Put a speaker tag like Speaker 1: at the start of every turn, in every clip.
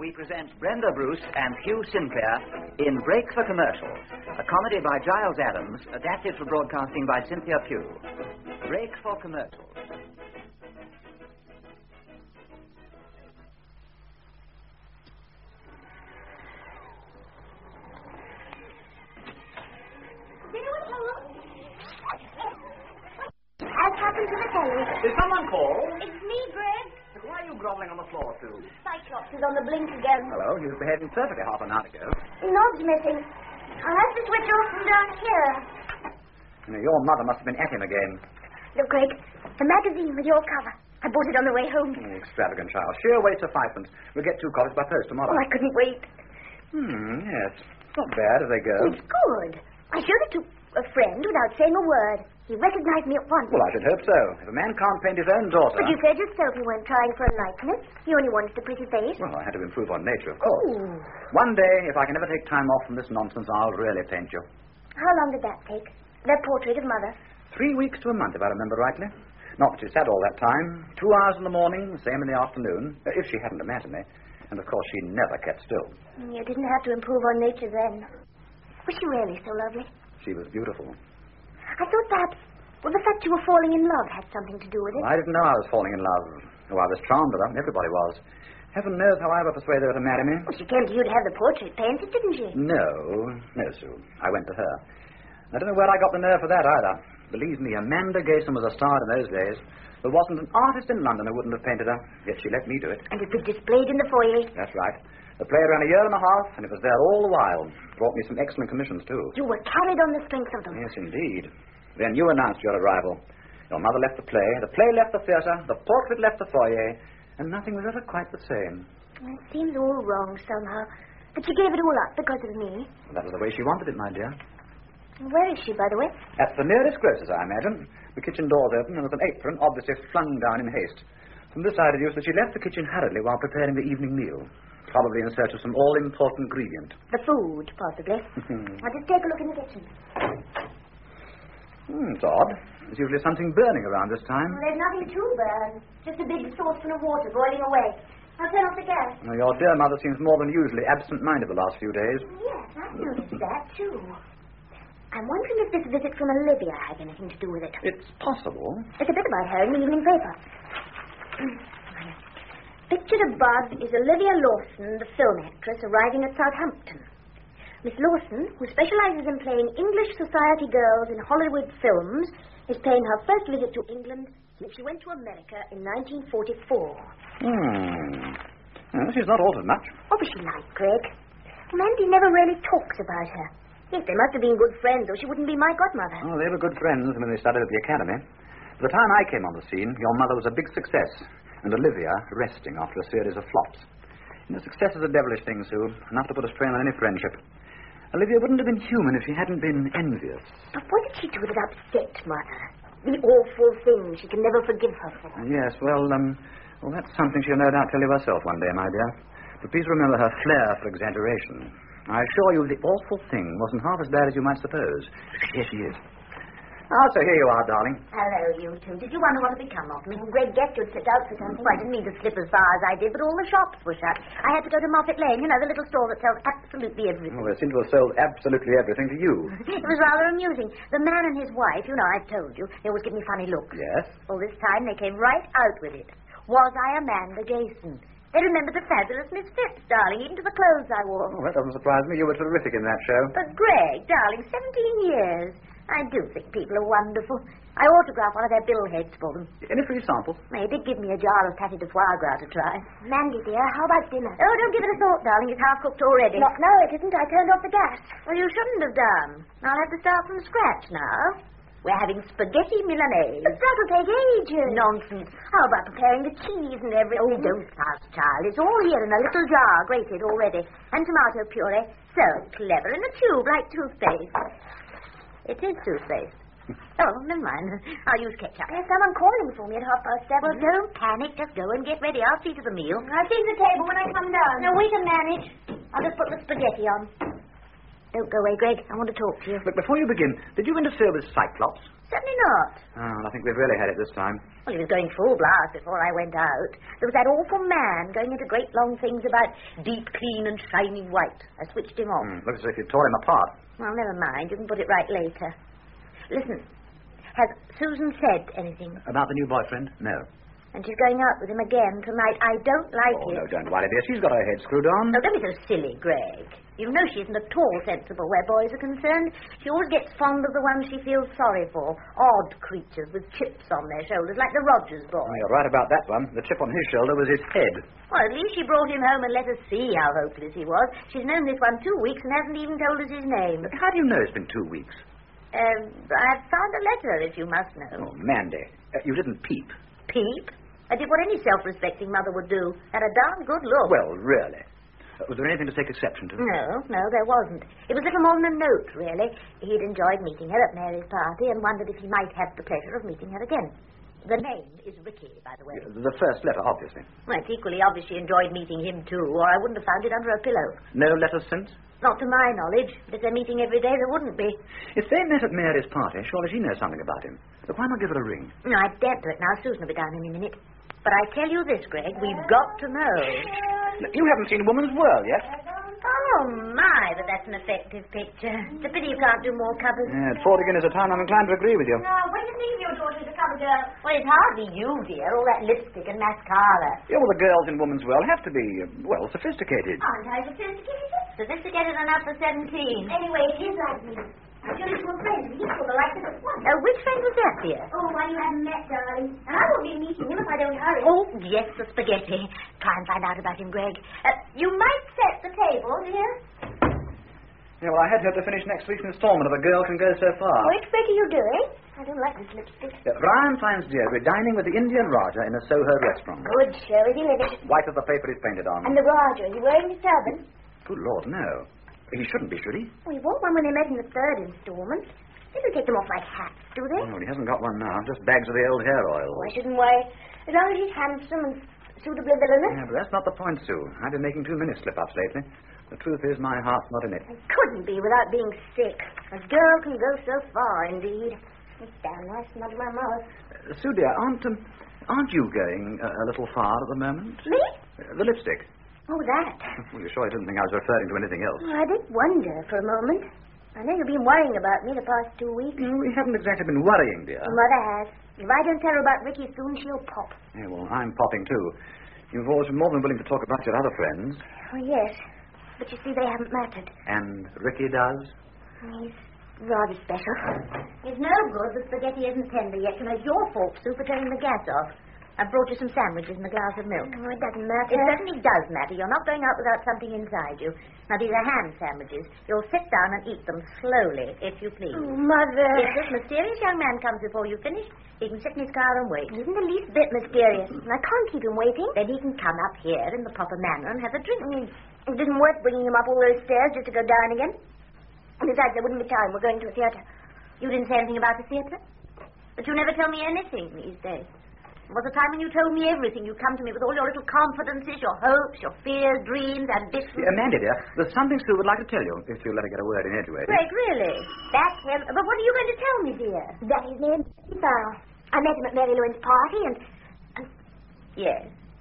Speaker 1: we present Brenda Bruce and Hugh Sinclair in Break for Commercial, a comedy by Giles Adams, adapted for broadcasting by Cynthia Pugh. Break for Commercial.
Speaker 2: Has happened to the telly.
Speaker 1: Did someone call?
Speaker 2: It's me, Greg.
Speaker 1: Why are you groveling on the floor, Sue?
Speaker 2: Cyclops is on the blink again.
Speaker 1: Hello, he was behaving perfectly half an hour ago.
Speaker 2: The knob's missing. I'll have to switch off from down here.
Speaker 1: Your mother must have been at him again.
Speaker 2: Look, Greg, the magazine with your cover. I bought it on the way home.
Speaker 1: Extravagant child. Sheer waste of five-pence. We'll get 2 copies by post tomorrow.
Speaker 2: Oh, I couldn't wait.
Speaker 1: Yes. It's not bad as they go.
Speaker 2: It's good. I showed it to a friend without saying a word. He recognized me at once.
Speaker 1: Well, I should hope so. If a man can't paint his own daughter...
Speaker 2: But you said yourself you weren't trying for a likeness. You only wanted a pretty face.
Speaker 1: Well, I had to improve on nature, of course.
Speaker 2: Ooh.
Speaker 1: One day, if I can ever take time off from this nonsense, I'll really paint you.
Speaker 2: How long did that take? That portrait of Mother?
Speaker 1: 3 weeks to a month, if I remember rightly. Not that she sat all that time. 2 hours in the morning, the same in the afternoon, if she hadn't a matinee. And, of course, she never kept still.
Speaker 2: You didn't have to improve on nature then. Was she really so lovely?
Speaker 1: She was beautiful.
Speaker 2: I thought perhaps, well, the fact you were falling in love had something to do with it.
Speaker 1: Well, I didn't know I was falling in love. Oh, I was charmed with her. Everybody was. Heaven knows how I ever persuaded her to marry me.
Speaker 2: Well, she came to you to have the portrait painted, didn't she?
Speaker 1: No, Sue. I went to her. I don't know where I got the nerve for that either. Believe me, Amanda Gayson was a star in those days. There wasn't an artist in London who wouldn't have painted her, yet she let me do it.
Speaker 2: And it was displayed in the foyer?
Speaker 1: That's right. The play ran a year and a half, and it was there all the while. Brought me some excellent commissions, too.
Speaker 2: You were carried on the strength of them.
Speaker 1: Yes, indeed. Then you announced your arrival. Your mother left the play left the theatre, the portrait left the foyer, and nothing was ever quite the same.
Speaker 2: It seems all wrong somehow. But she gave it all up because of me.
Speaker 1: Well, that was the way she wanted it, my dear.
Speaker 2: Where is she, by the way?
Speaker 1: At the nearest grocer's, I imagine. The kitchen door's open, and with an apron obviously flung down in haste. From this I deduce that she left the kitchen hurriedly while preparing the evening meal. Probably in search of some all-important ingredient.
Speaker 2: The food, possibly. I'll just take a look in the kitchen.
Speaker 1: It's odd. There's usually something burning around this time.
Speaker 2: Well, there's nothing to burn. Just a big saucepan of water boiling away. I'll turn off the gas.
Speaker 1: Well, your dear mother seems more than usually absent-minded the last few days.
Speaker 2: Yes, I've noticed that, too. I'm wondering if this visit from Olivia has anything to do with it.
Speaker 1: It's possible.
Speaker 2: There's a bit about her in the evening paper. Pictured above is Olivia Lawson, the film actress, arriving at Southampton. Miss Lawson, who specializes in playing English society girls in Hollywood films, is paying her first visit to England since she went to America in 1944.
Speaker 1: Well, she's not altered much.
Speaker 2: What was she like, Greg? Mandy never really talks about her. Yes, they must have been good friends, or she wouldn't be my godmother.
Speaker 1: Oh, they were good friends when they studied at the academy. By the time I came on the scene, your mother was a big success, and Olivia resting after a series of flops. Success is a devilish thing, Sue, enough to put a strain on any friendship. Olivia wouldn't have been human if she hadn't been envious.
Speaker 2: But what did she do that upset Mother? The awful thing she can never forgive her for.
Speaker 1: Yes, well, that's something she'll no doubt tell you herself one day, my dear. But please remember her flair for exaggeration. I assure you the awful thing wasn't half as bad as you might suppose. Here she is. Oh, so here you are, darling.
Speaker 2: Hello, you two. Did you wonder what had become of me? Greg guessed you'd set out for something. Well, I didn't mean to slip as far as I did, but all the shops were shut. I had to go to Moffat Lane, the little store that sells absolutely everything.
Speaker 1: Well, they seem to have sold absolutely everything to you.
Speaker 2: It was rather amusing. The man and his wife, I've told you, they always give me funny looks.
Speaker 1: Yes?
Speaker 2: Well, this time they came right out with it. Was I Amanda Gayson? They remembered the fabulous Miss Phipps, darling, even to the clothes I wore.
Speaker 1: Oh, that doesn't surprise me. You were terrific in that show.
Speaker 2: But, Greg, darling, 17 years. I do think people are wonderful. I autographed one of their billheads for them.
Speaker 1: Any free samples?
Speaker 2: They did give me a jar of pâté de foie gras to try. Mandy, dear, how about dinner? Oh, don't give it a thought, darling. It's half cooked already. No, it isn't. I turned off the gas. Well, you shouldn't have done. I'll have to start from scratch now. We're having spaghetti Milanese. But that'll take ages. Nonsense. How about preparing the cheese and everything? Oh, don't fuss, child. It's all here in a little jar, grated already. And tomato puree. So clever. In a tube, like toothpaste. It is toothpaste. Oh, never mind. I'll use ketchup. There's someone calling for me at 7:30. Well, don't panic. Just go and get ready. I'll see to the meal. I'll see to the table when I come down. Now, wait a minute. I'll just put the spaghetti on. Don't go away, Greg. I want to talk to you.
Speaker 1: Look, before you begin, did you interfere with Cyclops?
Speaker 2: Certainly not.
Speaker 1: Oh, I think we've really had it this time.
Speaker 2: Well, he was going full blast before I went out. There was that awful man going into great long things about deep, clean and shining white. I switched him off.
Speaker 1: Looks as if you tore him apart.
Speaker 2: Well, never mind. You can put it right later. Listen, has Susan said anything?
Speaker 1: About the new boyfriend? No.
Speaker 2: And she's going out with him again tonight. I don't like it.
Speaker 1: Oh, no, don't worry, dear. She's got her head screwed on.
Speaker 2: No, don't be so silly, Greg. You know she isn't at all sensible where boys are concerned. She always gets fond of the ones she feels sorry for. Odd creatures with chips on their shoulders, like the Rogers boy.
Speaker 1: Oh, you're right about that one. The chip on his shoulder was his head.
Speaker 2: Well, at least she brought him home and let us see how hopeless he was. She's known this one 2 weeks and hasn't even told us his name.
Speaker 1: But how do you know it's been 2 weeks?
Speaker 2: I've found a letter, if you must know.
Speaker 1: Oh, Mandy, you didn't peep.
Speaker 2: Peep? I did what any self-respecting mother would do. Had a darn good look.
Speaker 1: Well, really. Was there anything to take exception to?
Speaker 2: No, there wasn't. It was little more than a note, really. He'd enjoyed meeting her at Mary's party and wondered if he might have the pleasure of meeting her again. The name is Ricky, by the way.
Speaker 1: The first letter, obviously.
Speaker 2: Well, it's equally obvious she enjoyed meeting him, too, or I wouldn't have found it under her pillow.
Speaker 1: No letters since?
Speaker 2: Not to my knowledge. But if they're meeting every day, there wouldn't be.
Speaker 1: If they met at Mary's party, surely she knows something about him. But why not give her a ring?
Speaker 2: No, I daren't do it now. Susan will be down any minute. But I tell you this, Greg, we've got to know.
Speaker 1: You haven't seen Woman's World yet.
Speaker 2: Oh, my, but that's an effective picture. It's a pity you can't do more covers.
Speaker 1: Yeah, at 40 guineas a time, I'm inclined to agree with you.
Speaker 2: No, when do you think your daughter's a cover girl? Well, it's hardly you, dear. All that lipstick and mascara.
Speaker 1: Yeah, well, the girls in Woman's World have to be, sophisticated.
Speaker 2: Aren't I sophisticated? Sophisticated enough for 17. Anyway, it is like me. I showed it to a friend. He told her like this at once. Which friend was that, dear? Oh, one you haven't met, darling. And I won't be meeting him if I don't hurry. Oh, yes, the spaghetti. Try and find out about him, Greg. You might set the table, dear.
Speaker 1: Yeah, well, I had hoped to finish next week's installment of A Girl Can Go So Far.
Speaker 2: Which bit are you doing? I don't like this lipstick.
Speaker 1: Brian finds Deirdre dining with the Indian Raja in a Soho restaurant.
Speaker 2: Good show. Is he living?
Speaker 1: White as the paper is painted on.
Speaker 2: And the Raja, is he wearing his turban?
Speaker 1: Good Lord, no. He shouldn't be, should he?
Speaker 2: Well, he wore one when they met in the third installment. They don't take them off like hats, do they?
Speaker 1: Oh, he hasn't got one now. Just bags of the old hair oil.
Speaker 2: Oh, I shouldn't worry. As long as he's handsome and suitably villainous.
Speaker 1: Yeah, but that's not the point, Sue. I've been making too many slip-ups lately. The truth is my heart's not in it.
Speaker 2: It couldn't be without being sick. A girl can go so far, indeed. It's damn nice, not in my mouth.
Speaker 1: Sue, dear, aren't you going a little far at the moment?
Speaker 2: Me?
Speaker 1: The lipstick.
Speaker 2: Oh, that.
Speaker 1: Well, you sure I didn't think I was referring to anything else?
Speaker 2: Oh, I did wonder for a moment. I know you've been worrying about me the past 2 weeks.
Speaker 1: No, we haven't exactly been worrying, dear.
Speaker 2: Mother has. If I don't tell her about Ricky soon, she'll pop.
Speaker 1: Yeah, well, I'm popping too. You've always been more than willing to talk about your other friends.
Speaker 2: Oh, yes. But you see, they haven't mattered.
Speaker 1: And Ricky does?
Speaker 2: He's rather special. It's no good the spaghetti isn't tender yet, and it's your fault, Sue, for turning the gas off. I brought you some sandwiches and a glass of milk. Oh, it doesn't matter. It certainly does matter. You're not going out without something inside you. Now, these are ham sandwiches. You'll sit down and eat them slowly, if you please.
Speaker 3: Oh, Mother.
Speaker 2: If this mysterious young man comes before you finish, he can sit in his car and wait. He isn't the least bit mysterious. I can't keep him waiting. Then he can come up here in the proper manner and have a drink.
Speaker 3: It isn't worth bringing him up all those stairs just to go down again. And besides, there wouldn't be time. We're going to a theatre.
Speaker 2: You didn't say anything about the theatre? But you never tell me anything these days. There was a time when you told me everything. You come to me with all your little confidences, your hopes, your fears, dreams, ambitions.
Speaker 1: Amanda, dear, there's something Sue would like to tell you, if you'll let her get a word in edgeways.
Speaker 2: Greg, really? That's him. But what are you going to tell me, dear?
Speaker 3: That his name's Farrell. I met him at Mary Louise's party and...
Speaker 2: Yes.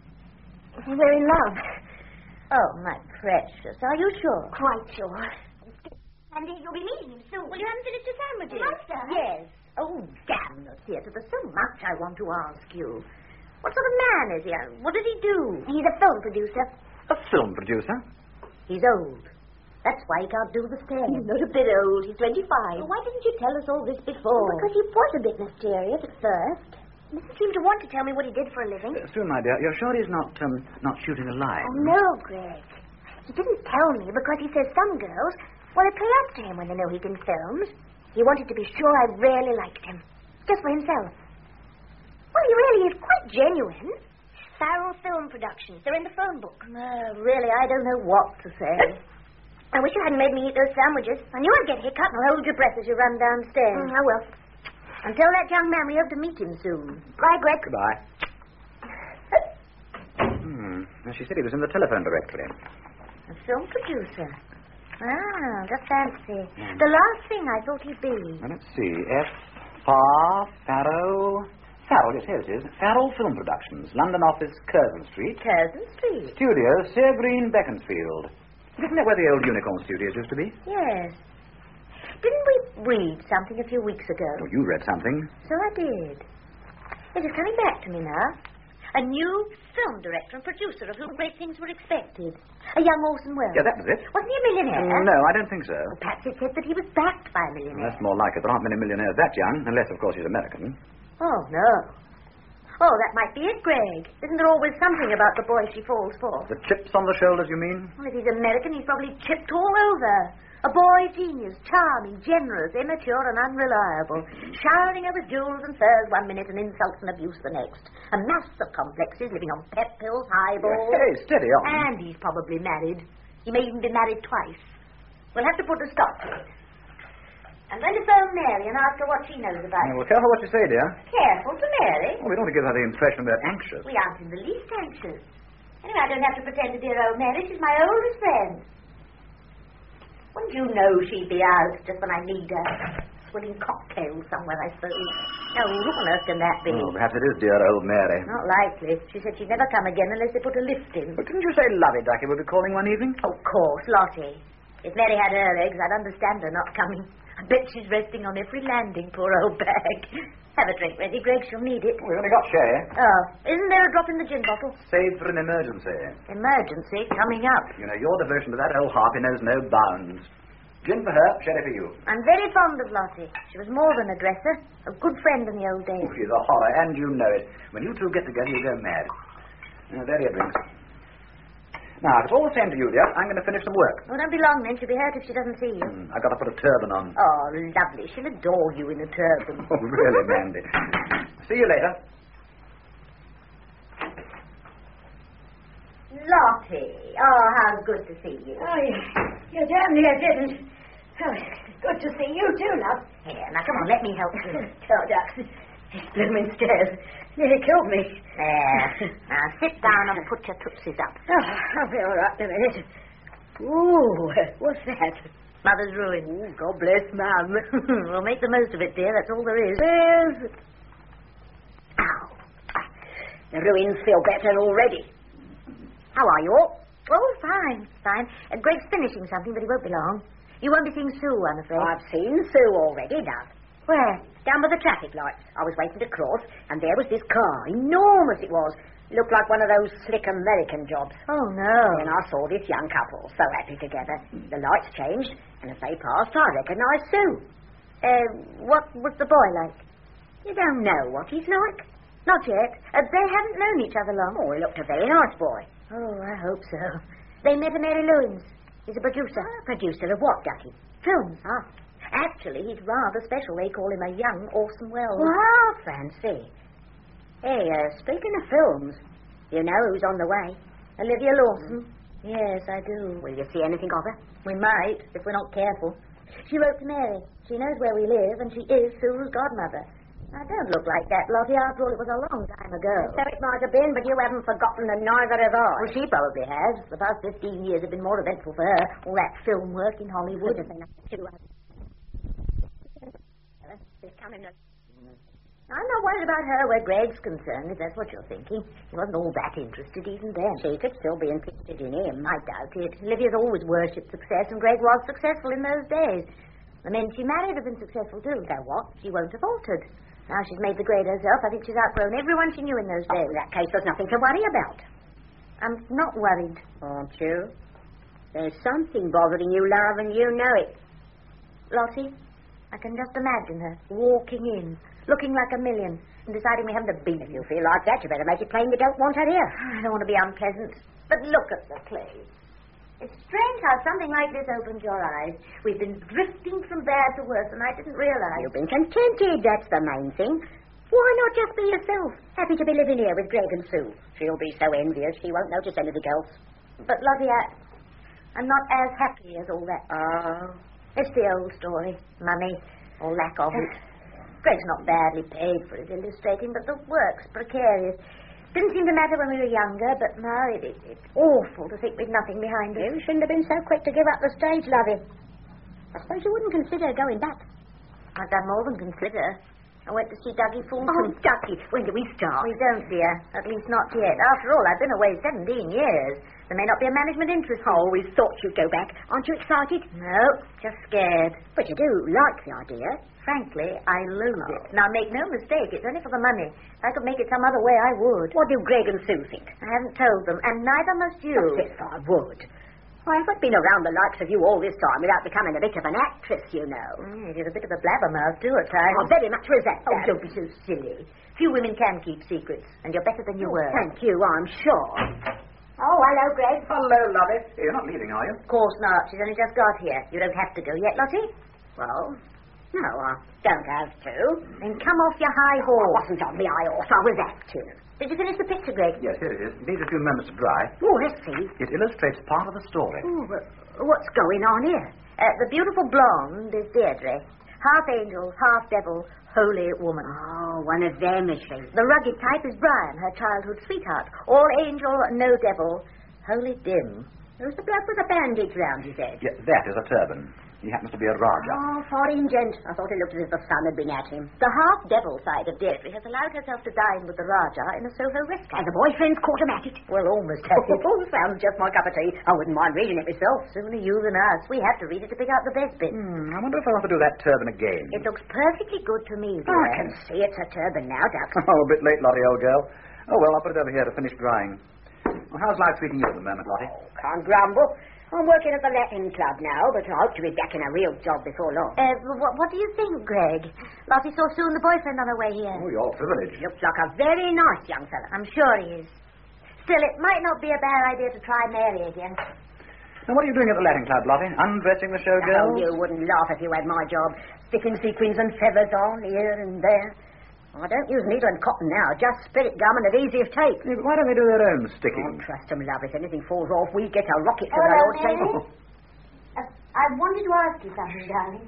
Speaker 3: We're in love.
Speaker 2: Oh, my precious. Are you sure?
Speaker 3: Quite sure. And you'll be meeting him soon.
Speaker 2: Well, you haven't finished your sandwiches.
Speaker 3: Master?
Speaker 2: Yes. Oh, damn the theatre. There's so much I want to ask you. What sort of man is he? What does he do?
Speaker 3: He's a film producer.
Speaker 1: A film producer?
Speaker 2: He's old. That's why he can't do the stairs.
Speaker 3: He's not a bit old. He's 25.
Speaker 2: Well, why didn't you tell us all this before?
Speaker 3: Because he was a bit mysterious at first. He didn't seem to want to tell me what he did for a living.
Speaker 1: Sue, my dear, you're sure he's not shooting a line?
Speaker 3: Oh, no, Greg. He didn't tell me because he says some girls want to pull up to him when they know he's in films. He wanted to be sure I really liked him. Just for himself. Well, he really is quite genuine. Farrell Film Productions. They're in the phone book.
Speaker 2: Really, I don't know what to say.
Speaker 3: I wish you hadn't made me eat those sandwiches. I knew I'd get hiccup.
Speaker 2: Now, hold your breath as you run downstairs.
Speaker 3: I will.
Speaker 2: And tell that young man we hope to meet him soon.
Speaker 3: Bye, Greg.
Speaker 1: Goodbye. She said he was in the telephone directory.
Speaker 2: A film producer. Ah, just fancy. The last thing I thought he'd be.
Speaker 1: Well, let's see. Farrell. Farrell, yes, here it is. Farrell Film Productions, London office, Curzon Street.
Speaker 2: Curzon Street?
Speaker 1: Studio, Sir Green, Beaconsfield. Isn't that where the old Unicorn Studios used to be?
Speaker 2: Yes. Didn't we read something a few weeks ago?
Speaker 1: Oh, you read something.
Speaker 2: So I did. It is coming back to me now. A new film director and producer of whom great things were expected. A young Orson Welles.
Speaker 1: Yeah, that was it.
Speaker 2: Wasn't he a millionaire?
Speaker 1: No, I don't think so.
Speaker 2: Well, perhaps it said that he was backed by a millionaire.
Speaker 1: That's more like it. There aren't many millionaires that young, unless, of course, he's American.
Speaker 2: Oh, no. Oh, that might be it, Greg. Isn't there always something about the boy she falls for?
Speaker 1: The chips on the shoulders, you mean?
Speaker 2: Well, if he's American, he's probably chipped all over. A boy genius, charming, generous, immature and unreliable. Showering her with jewels and furs 1 minute and insults and abuse the next. A mass of complexes, living on pep pills, highballs.
Speaker 1: Hey, steady on.
Speaker 2: And he's probably married. He may even be married twice. We'll have to put a stop to it. I'm going to phone Mary and ask her what she knows about it.
Speaker 1: Well, careful what you say, dear.
Speaker 2: Careful to Mary.
Speaker 1: Well, we don't want to give her the impression we're anxious.
Speaker 2: We aren't in the least anxious. Anyway, I don't have to pretend to dear old Mary. She's my oldest friend. Wouldn't you know she'd be out just when I need her? Swilling cocktails somewhere, I suppose. Now, who on earth can that be?
Speaker 1: Oh, perhaps it is dear old Mary.
Speaker 2: Not likely. She said she'd never come again unless they put a lift in.
Speaker 1: But didn't you say Lovey Ducky would be calling one evening?
Speaker 2: Of course, Lottie. If Mary had her eggs, I'd understand her not coming. I bet she's resting on every landing, poor old bag. Have a drink ready, Greg. She'll need it.
Speaker 1: We only got sherry.
Speaker 2: Oh, isn't there a drop in the gin bottle?
Speaker 1: Saved for an emergency.
Speaker 2: Emergency coming up.
Speaker 1: You know, your devotion to that old harpy knows no bounds. Gin for her, sherry for you.
Speaker 2: I'm very fond of Lottie. She was more than a dresser. A good friend in the old days.
Speaker 1: Oh, she's a horror, and you know it. When you two get together, you go mad. Now, there are your drinks. Now, if it's all the same to you, dear, I'm going to finish some work.
Speaker 2: Oh, don't be long then. She'll be hurt if she doesn't see you.
Speaker 1: I've got to put a turban on.
Speaker 2: Oh, lovely. She'll adore you in a turban.
Speaker 1: Oh, really, Mandy. See you later.
Speaker 2: Lottie. Oh, how good to see you.
Speaker 3: Oh, you damn near didn't. Oh, good to see you too, love.
Speaker 2: Here, now come on, let me help you.
Speaker 3: Oh, Doc. These blooming stairs nearly killed me.
Speaker 2: There. Now sit down and put your tootsies up.
Speaker 3: Oh, I'll be all right in a minute. Ooh, what's that?
Speaker 2: Mother's ruin.
Speaker 3: Ooh, God bless Mum.
Speaker 2: We'll make the most of it, dear. That's all there is.
Speaker 3: There's... Ow. The ruins feel better already. How are you all?
Speaker 2: Oh, fine, fine. Greg's finishing something, but he won't be long. You won't be seeing Sue, I'm afraid.
Speaker 3: I've seen Sue already, love.
Speaker 2: Where?
Speaker 3: Down by the traffic lights. I was waiting to cross, and there was this car. Enormous it was. Looked like one of those slick American jobs.
Speaker 2: Oh, no.
Speaker 3: And I saw this young couple, so happy together. The lights changed, and as they passed, I recognised Sue.
Speaker 2: What was the boy like?
Speaker 3: You don't know what he's like?
Speaker 2: Not yet. They haven't known each other long.
Speaker 3: Oh, he looked a very nice boy.
Speaker 2: Oh, I hope so. They met at Mary Lewin's. He's a producer.
Speaker 3: Producer of what, Ducky?
Speaker 2: Films.
Speaker 3: Ah.
Speaker 2: Actually, he's rather special. They call him a young Orson Welles.
Speaker 3: Wow, fancy. Hey, speaking of films, you know who's on the way?
Speaker 2: Olivia Lawson. Yes, I do.
Speaker 3: Will you see anything of her?
Speaker 2: We might, if we're not careful. She wrote to Mary. She knows where we live, and she is Sue's godmother. Now, don't look like that, Lottie. After all, it was a long time ago.
Speaker 3: So it might have been, but you haven't forgotten, and neither have I.
Speaker 2: Well, she probably has. The past 15 years have been more eventful for her. All that film work in Hollywood. I'm not worried about her where Greg's concerned, if that's what you're thinking. He wasn't all that interested even then.
Speaker 3: She could still be interested in him.
Speaker 2: I doubt it. Olivia's always worshipped success, and Greg was successful in those days. The men she married have been successful, too. So what? She won't have altered. Now she's made the grade herself. I think she's outgrown everyone she knew in those days.
Speaker 3: In that case, there's nothing to worry about.
Speaker 2: I'm not worried.
Speaker 3: Aren't you? There's something bothering you, love, and you know it.
Speaker 2: Lottie, I can just imagine her walking in, looking like a million, and deciding we haven't a beat.
Speaker 3: If you feel like that, you better make it plain you don't want her here.
Speaker 2: I don't want to be unpleasant, but look at the place. It's strange how something like this opens your eyes. We've been drifting from bad to worse, and I didn't realize.
Speaker 3: You've been contented, that's the main thing. Why not just be yourself? Happy to be living here with Greg and Sue. She'll be so envious she won't notice anything else.
Speaker 2: But, Lottie, I'm not as happy as all that.
Speaker 3: Oh.
Speaker 2: It's the old story. Money, or lack of it. Greg's not badly paid for his illustrating, but the work's precarious. Didn't seem to matter when we were younger, but now it's awful to think we've nothing behind us.
Speaker 3: You shouldn't have been so quick to give up the stage, lovey. I suppose you wouldn't consider going back.
Speaker 2: I've done more than consider. I went to see Dougie Fulton.
Speaker 3: Oh, Dougie, when do we start?
Speaker 2: We don't, dear. At least not yet. After all, I've been away 17 years. There may not be a management interest.
Speaker 3: Oh, we thought you'd go back. Aren't you excited?
Speaker 2: No, just scared.
Speaker 3: But you do like the idea.
Speaker 2: Frankly, I loathe it. Now, make no mistake, it's only for the money. If I could make it some other way, I would.
Speaker 3: What do Greg and Sue think?
Speaker 2: I haven't told them, and neither must you.
Speaker 3: Yes, I would. I haven't been around the likes of you all this time without becoming a bit of an actress, you know.
Speaker 2: You're a bit of a blabbermouth, too, at times.
Speaker 3: I very much resent that.
Speaker 2: Oh, don't be so silly. Few women can keep secrets, and you're better than you were.
Speaker 3: Thank you, I'm sure.
Speaker 2: Oh, hello, Greg.
Speaker 1: Hello, Lottie. You're not leaving, are you?
Speaker 2: Of course not. She's only just got here. You don't have to go yet, Lottie?
Speaker 3: Well, no, I don't have to.
Speaker 2: Then come off your high
Speaker 3: I
Speaker 2: horse.
Speaker 3: wasn't on the high horse, I was acting.
Speaker 2: Did you finish the picture, Greg?
Speaker 1: Yes, here it is. It needs a few moments to dry.
Speaker 3: Oh, let's see.
Speaker 1: It illustrates part of the story.
Speaker 3: Oh, what's going on here?
Speaker 2: The beautiful blonde is Deirdre. Half angel, half devil, holy woman.
Speaker 3: Oh, one of them, is she?
Speaker 2: The rugged type is Brian, her childhood sweetheart. All angel, no devil, holy dim.
Speaker 3: Who's the bloke with a bandage round his head?
Speaker 1: Yeah, that is a turban. He happens to be a Raja.
Speaker 3: Oh, foreign gent. I thought it looked as if the sun had been at him.
Speaker 2: The half-devil side of Deirdre has allowed herself to dine with the Raja in a Soho restaurant.
Speaker 3: And the boyfriend's caught him at it.
Speaker 2: Well, almost at it.
Speaker 3: Oh, sounds just my cup of tea. I wouldn't mind reading it myself.
Speaker 2: Sooner you than us. We have to read it to pick out the best bits.
Speaker 1: I wonder if I want to do that turban again.
Speaker 2: It looks perfectly good to me, dear.
Speaker 3: I can see it's a turban now, Duck.
Speaker 1: Oh, a bit late, Lottie, old girl. Oh, well, I'll put it over here to finish drying. Well, how's life treating you at the moment, Lottie?
Speaker 3: Oh, can't grumble. I'm working at the Latin Club now, but I hope to be back in a real job before long.
Speaker 2: What do you think, Greg? Lottie saw Sue and the boyfriend on her way here.
Speaker 1: Oh, you're privileged.
Speaker 3: Looks like a very nice young fella.
Speaker 2: I'm sure he is. Still, it might not be a bad idea to try Mary again.
Speaker 1: Now, what are you doing at the Latin Club, Lottie? Undressing the showgirls?
Speaker 3: Oh, you wouldn't laugh if you had my job. Sticking sequins and feathers on here and there. I don't use needle and cotton now, just spirit gum and adhesive tape.
Speaker 1: Yeah, but why don't they do their own
Speaker 3: Oh,
Speaker 1: sticking?
Speaker 3: trust 'em, love. If anything falls off, we get a rocket to
Speaker 2: Hello,
Speaker 3: the Lord's
Speaker 2: Mary?
Speaker 3: table.
Speaker 2: I wanted to ask you something, darling.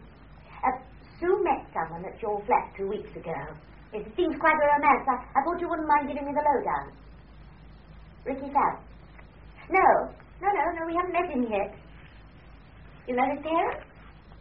Speaker 2: Sue met someone at your flat 2 weeks ago. It seems quite a romance. I thought you wouldn't mind giving me the lowdown. Ricky Fowle. No, we haven't met him yet. You know his parents?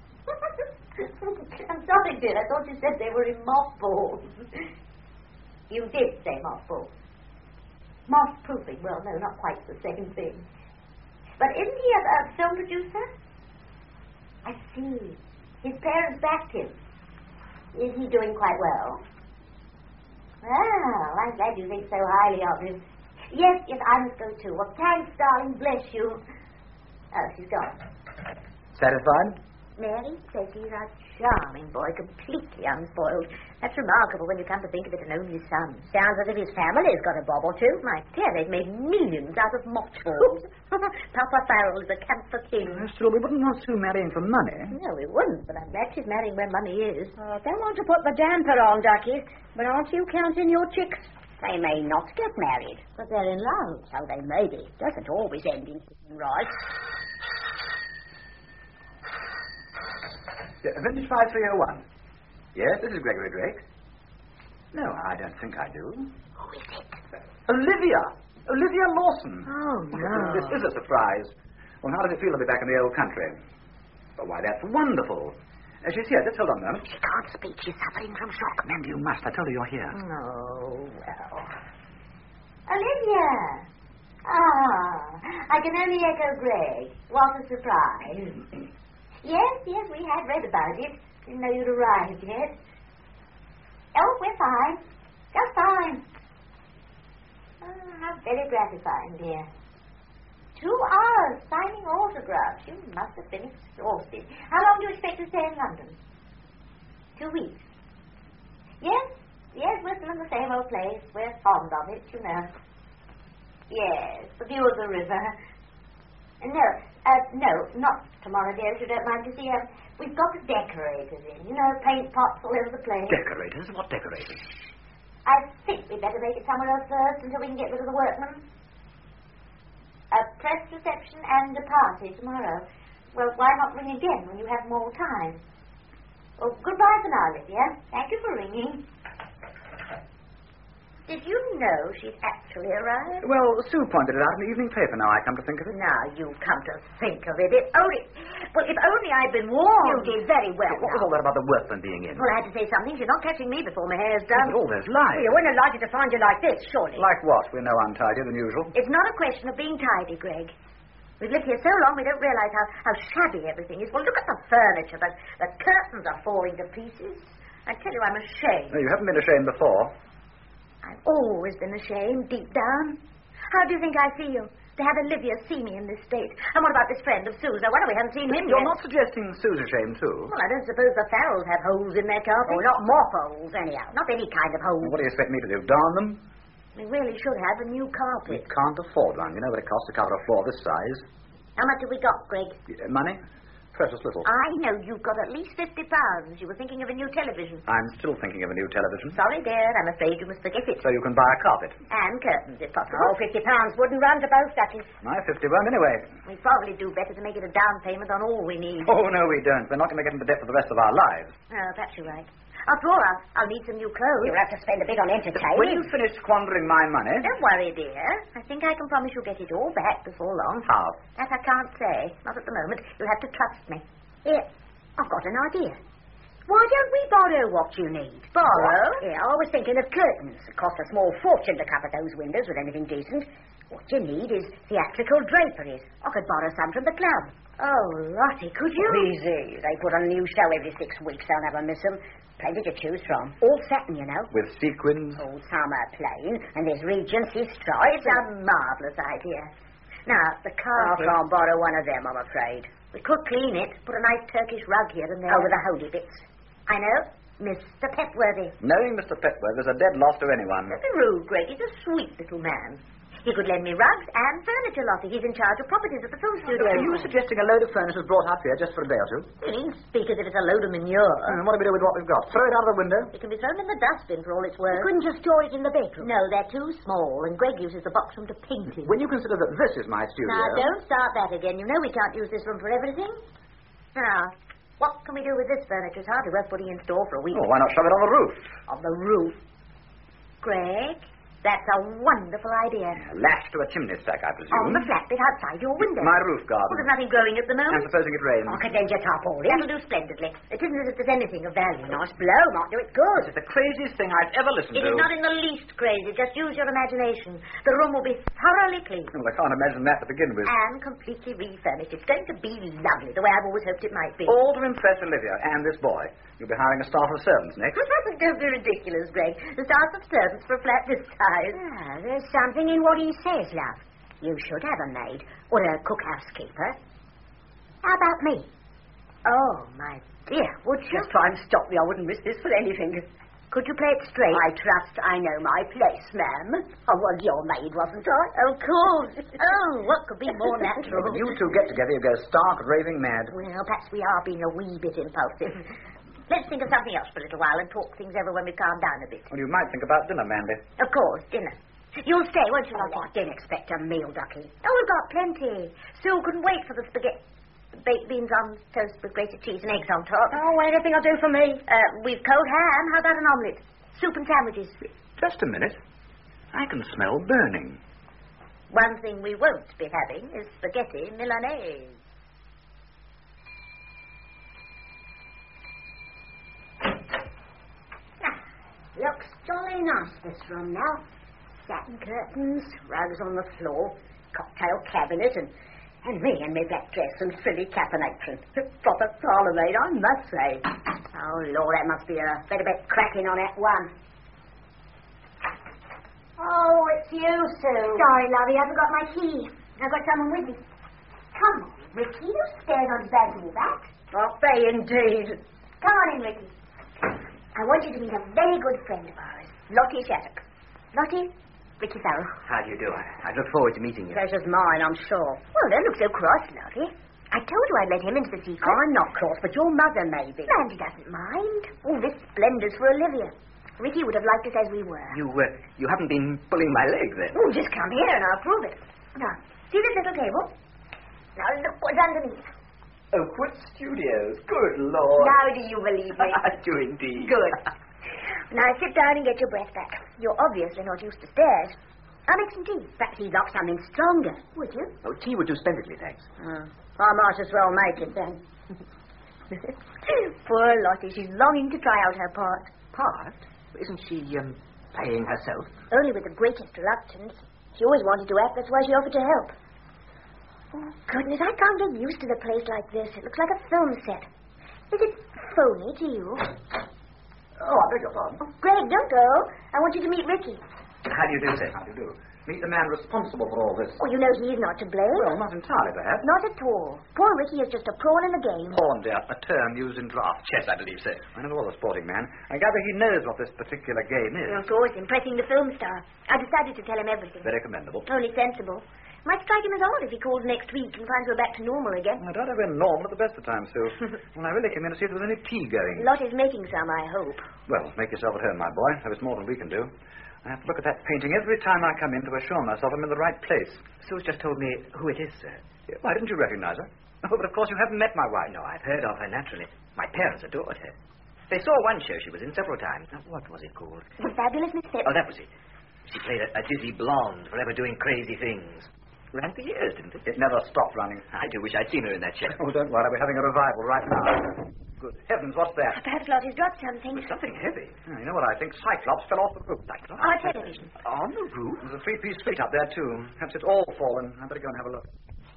Speaker 2: I'm sorry, dear. I thought you said they were in mothballs. You did say mothballs. Moth-proofing. Well, no, not quite the same thing. But isn't he a film producer? I see. His parents backed him. Is he doing quite well? Well, I'm glad you think so highly of him. Yes, I must go too. Well, thanks, darling. Bless you. Oh, she's gone.
Speaker 1: Satisfied?
Speaker 2: Mary says he's a charming boy, completely unspoiled. That's remarkable when you come to think of it, an only son.
Speaker 3: Sounds as if his family's got a bob or two.
Speaker 2: My dear, they've made millions out of mothballs. Papa Farrell is a camphor king.
Speaker 1: Still, we wouldn't want Sue marrying for money.
Speaker 2: No, we wouldn't, but I'm glad she's marrying where money is.
Speaker 3: I don't want to put the damper on, Ducky, but aren't you counting your chicks? They may not get married.
Speaker 2: But they're in love.
Speaker 3: So they may be. Doesn't always end in right.
Speaker 1: Vintage 5301. Yes, this is Gregory Drake. No, I don't think I do.
Speaker 2: Who is it?
Speaker 1: Olivia! Olivia Lawson.
Speaker 2: Oh, no.
Speaker 1: This is a surprise. Well, how does it feel to be back in the old country? Oh, why, that's wonderful. She's here. Just hold on a moment.
Speaker 3: She can't speak. She's suffering from shock.
Speaker 1: Mandy, you must. I told her you're here.
Speaker 2: Oh, well. Olivia! I can only echo Greg. What a surprise. Yes, we had read about it. Didn't know you'd arrived yet. Oh, we're fine. Just fine. Oh, how very gratifying, dear. 2 hours signing autographs. You must have been exhausted. How long do you expect to stay in London? 2 weeks. Yes, we're still in the same old place. We're fond of it, you know. Yes, the view of the river. No, not tomorrow, dear, if you don't mind. You see, we've got the decorators in. You know, paint pots all over the place.
Speaker 1: Decorators? What decorators?
Speaker 2: I think we'd better make it somewhere else first until we can get rid of the workmen. A press reception and a party tomorrow. Well, why not ring again when you have more time? Well, goodbye for now, Lydia. Thank you for ringing. Did you know she'd actually arrived?
Speaker 1: Well, Sue pointed it out in the evening paper, now I come to think of it.
Speaker 2: Now, you come to think of it. If only I'd been warned.
Speaker 3: You did very well.
Speaker 1: What was all that about the workman being in?
Speaker 2: Well, I had to say something. She's not catching me before my hair's done.
Speaker 1: But all those lies.
Speaker 2: Well, you wouldn't have liked it to find you like this, surely.
Speaker 1: Like what? We're no untidier than usual.
Speaker 2: It's not a question of being tidy, Greg. We've lived here so long we don't realise how shabby everything is. Well, look at the furniture. The curtains are falling to pieces. I tell you, I'm ashamed.
Speaker 1: No, you haven't been ashamed before.
Speaker 2: I've always been ashamed, deep down. How do you think I feel to have Olivia see me in this state? And what about this friend of Sue's? I wonder we haven't seen him
Speaker 1: You're
Speaker 2: yet.
Speaker 1: not suggesting Sue's ashamed, too?
Speaker 2: Well, I don't suppose the Farrells have holes in their carpet.
Speaker 3: Oh, not mop holes, anyhow.
Speaker 2: Not any kind of hole.
Speaker 1: What do you expect me to do, darn them?
Speaker 2: We really should have a new
Speaker 1: We
Speaker 2: carpet.
Speaker 1: can't afford one. You know what it costs to cover a floor this size?
Speaker 2: How much have we got, Greg?
Speaker 1: Money? Precious little.
Speaker 2: I know you've got at least £50. You were thinking of a new television.
Speaker 1: I'm still thinking of a new television.
Speaker 2: Sorry, dear. I'm afraid you must forget it.
Speaker 1: So you can buy a carpet.
Speaker 2: And curtains, if possible.
Speaker 3: Oh, £50 wouldn't run to both, Ducky.
Speaker 1: My 50 won't anyway.
Speaker 2: We probably do better to make it a down payment on all we need.
Speaker 1: Oh, no, we don't. We're not going to get into debt for the rest of our lives.
Speaker 2: Oh, perhaps you're right. After all, I'll need some new clothes.
Speaker 3: You'll have to spend a bit on entertaining.
Speaker 1: When you've finished squandering my money...
Speaker 2: Don't worry, dear. I think I can promise you'll get it all back before long.
Speaker 1: How?
Speaker 2: That I can't say. Not at the moment. You'll have to trust me.
Speaker 3: Here, I've got an idea. Why don't we borrow what you need?
Speaker 2: Borrow?
Speaker 3: Yeah, I was thinking of curtains. It costs a small fortune to cover those windows with anything decent. What you need is theatrical draperies. I could borrow some from the club.
Speaker 2: Oh, Lottie, could you?
Speaker 3: Easy. They put on a new show every 6 weeks. I'll never miss them. Plenty to choose from. All satin, you know.
Speaker 1: With sequins?
Speaker 3: All some are plain. And there's Regency stripes.
Speaker 2: It's a marvellous idea. Now, the
Speaker 3: I
Speaker 2: carpet...
Speaker 3: can't borrow one of them, I'm afraid.
Speaker 2: We could clean it. Put a nice Turkish rug here and there.
Speaker 3: Over the holy bits.
Speaker 2: I know. Mr. Petworthy.
Speaker 1: Knowing Mr. Petworth is a dead loss to anyone.
Speaker 2: Don't be rude, Greg. He's a sweet little man. He could lend me rugs and furniture, Lottie. He's in charge of properties at the film studio.
Speaker 1: Are you suggesting a load of furniture is brought up here just for a day or two?
Speaker 2: You needn't speak as if it's a load of manure.
Speaker 1: And what do we do with what we've got? Throw it out of the window?
Speaker 2: It can be thrown in the dustbin for all it's worth.
Speaker 3: You couldn't just store it in the bedroom.
Speaker 2: No, they're too small, and Greg uses the box room to paint in.
Speaker 1: When you consider that this is my studio...
Speaker 2: Now, don't start that again. You know we can't use this room for everything. Now, what can we do with this furniture? It's hardly worth putting in store for a week.
Speaker 1: Oh, why not shove it on the roof?
Speaker 2: On the roof? Greg, that's a wonderful idea.
Speaker 1: Lashed to a chimney stack, I presume.
Speaker 2: On the flat bit outside your window.
Speaker 1: My roof
Speaker 2: Well,
Speaker 1: garden.
Speaker 2: there's nothing growing at the
Speaker 1: And
Speaker 2: moment.
Speaker 1: supposing it rains.
Speaker 3: I could lend you tarpaulin.
Speaker 2: That'll do splendidly. It isn't as if there's anything of value.
Speaker 3: Nice blow, might do it good.
Speaker 1: This is the craziest thing I've ever listened
Speaker 2: It
Speaker 1: to.
Speaker 2: is not in the least crazy. Just use your imagination. The room will be thoroughly clean.
Speaker 1: Well, I can't imagine that to begin with.
Speaker 2: And completely refurnished. It's going to be lovely, the way I've always hoped it might be.
Speaker 1: All to impress Olivia and this boy. You'll be hiring a staff of servants next.
Speaker 2: Don't be ridiculous, Greg. The staff of servants for a flat this size.
Speaker 3: Ah, there's something in what he says, love. You should have a maid or a cook-housekeeper. How about me?
Speaker 2: Oh, my dear, would you?
Speaker 3: Just try and stop me. I wouldn't miss this for anything.
Speaker 2: Could you play it straight?
Speaker 3: I trust I know my place, ma'am. I was your maid, wasn't I?
Speaker 2: Of course. Oh, what could be more natural?
Speaker 1: When you two get together, you go stark raving mad.
Speaker 2: Well, perhaps we are being a wee bit impulsive. Let's think of something else for a little while and talk things over when we've calmed down a bit.
Speaker 1: Well, you might think about dinner, Mandy.
Speaker 2: Of course, dinner. You'll stay, won't you,
Speaker 3: Oh,
Speaker 2: Lottie?
Speaker 3: I didn't expect a meal, Ducky.
Speaker 2: Oh, we've got plenty. Sue couldn't wait for the spaghetti. Baked beans on toast with grated cheese and eggs on top.
Speaker 3: Oh, anything will do for me.
Speaker 2: We've cold ham. How about an omelette? Soup and sandwiches.
Speaker 1: Just a minute. I can smell burning.
Speaker 2: One thing we won't be having is spaghetti Milanese.
Speaker 3: Looks jolly nice, this room now. Satin curtains, rugs on the floor, cocktail cabinet, and me in my black dress and frilly cap and apron. Proper parlour maid, I must say. Oh, Lord, that must be a better bit cracking on that one. Oh, it's you, Sue.
Speaker 2: Sorry, lovey, I forgot my key. I've got someone with me. Come on, Ricky. You stared on bag to your back.
Speaker 3: Not they, indeed.
Speaker 2: Come on in, Ricky. I want you to meet a very good friend of ours, Lottie Shattuck. Lottie, Ricky Farrell.
Speaker 1: How do you do? I look forward to meeting you.
Speaker 3: Pleasure's mine, I'm sure.
Speaker 2: Well, don't look so cross, Lottie. I told you I'd let him into the secret.
Speaker 3: I'm not cross, but your mother may be.
Speaker 2: Mandy doesn't mind. All this splendor's for Olivia. Ricky would have liked us as we were.
Speaker 1: You haven't been pulling my leg then?
Speaker 2: Oh, just come here and I'll prove it. Now, see this little table? Now look what's underneath.
Speaker 1: Oakwood Studios. Good Lord.
Speaker 2: Now do you believe me?
Speaker 1: I do indeed.
Speaker 2: Good.
Speaker 3: Now sit down and get your breath back. You're obviously not used to stairs. I'll make some tea.
Speaker 2: Perhaps he'd like something stronger.
Speaker 3: Would you?
Speaker 4: Oh, tea would do splendidly, thanks.
Speaker 2: I might as well make it then.
Speaker 3: Poor Lottie. She's longing to try out her part.
Speaker 4: Part? Isn't she, playing herself?
Speaker 3: Only with the greatest reluctance. She always wanted to act. That's why she offered to help. Oh, goodness, I can't get used to the place like this. It looks like a film set. Is it phony to you?
Speaker 1: Oh, I beg your pardon.
Speaker 3: Oh, Greg, don't go. I want you to meet Ricky.
Speaker 1: How do you do, sir? How do you do? Meet the man responsible for all this.
Speaker 3: Oh, you know he's not to blame.
Speaker 1: Well, not entirely, perhaps.
Speaker 3: Not at all. Poor Ricky is just a pawn in the game.
Speaker 1: Pawn, dear. A term used in draft chess, I believe, sir. I never was a sporting man. I gather he knows what this particular game is.
Speaker 3: Of course, impressing the film star. I decided to tell him everything.
Speaker 1: Very commendable.
Speaker 3: Only sensible. Might strike him as odd if he calls next week and finds we're back to normal again.
Speaker 1: I doubt we're normal at the best of times, Sue. Well, I really came in to see if there was any tea going.
Speaker 3: Lottie's making some, I hope.
Speaker 1: Well, make yourself at home, my boy. There is more than we can do. I have to look at that painting every time I come in to assure myself I'm in the right place.
Speaker 4: Sue's just told me who it is, sir.
Speaker 1: Yeah, why didn't you recognize her? Oh, but of course you haven't met my wife.
Speaker 4: No, I've heard of her, naturally. My parents adored her. They saw one show she was in several times. Now, what was it called?
Speaker 3: The Fabulous Miss Phipps.
Speaker 4: Oh, that was it. She played a dizzy blonde, forever doing crazy things. Ran for years, didn't it?
Speaker 1: It never stopped running.
Speaker 4: I do wish I'd seen her in that show.
Speaker 1: Oh, don't worry. We're having a revival right now. Good heavens, what's that?
Speaker 3: Perhaps Lottie's dropped something.
Speaker 4: It's something heavy.
Speaker 1: Oh, you know what I think? Cyclops fell off the roof.
Speaker 4: Cyclops?
Speaker 3: Our television.
Speaker 4: On the roof?
Speaker 1: There's a three-piece suite up there, too. Perhaps it's all fallen. I'd better go and have a look.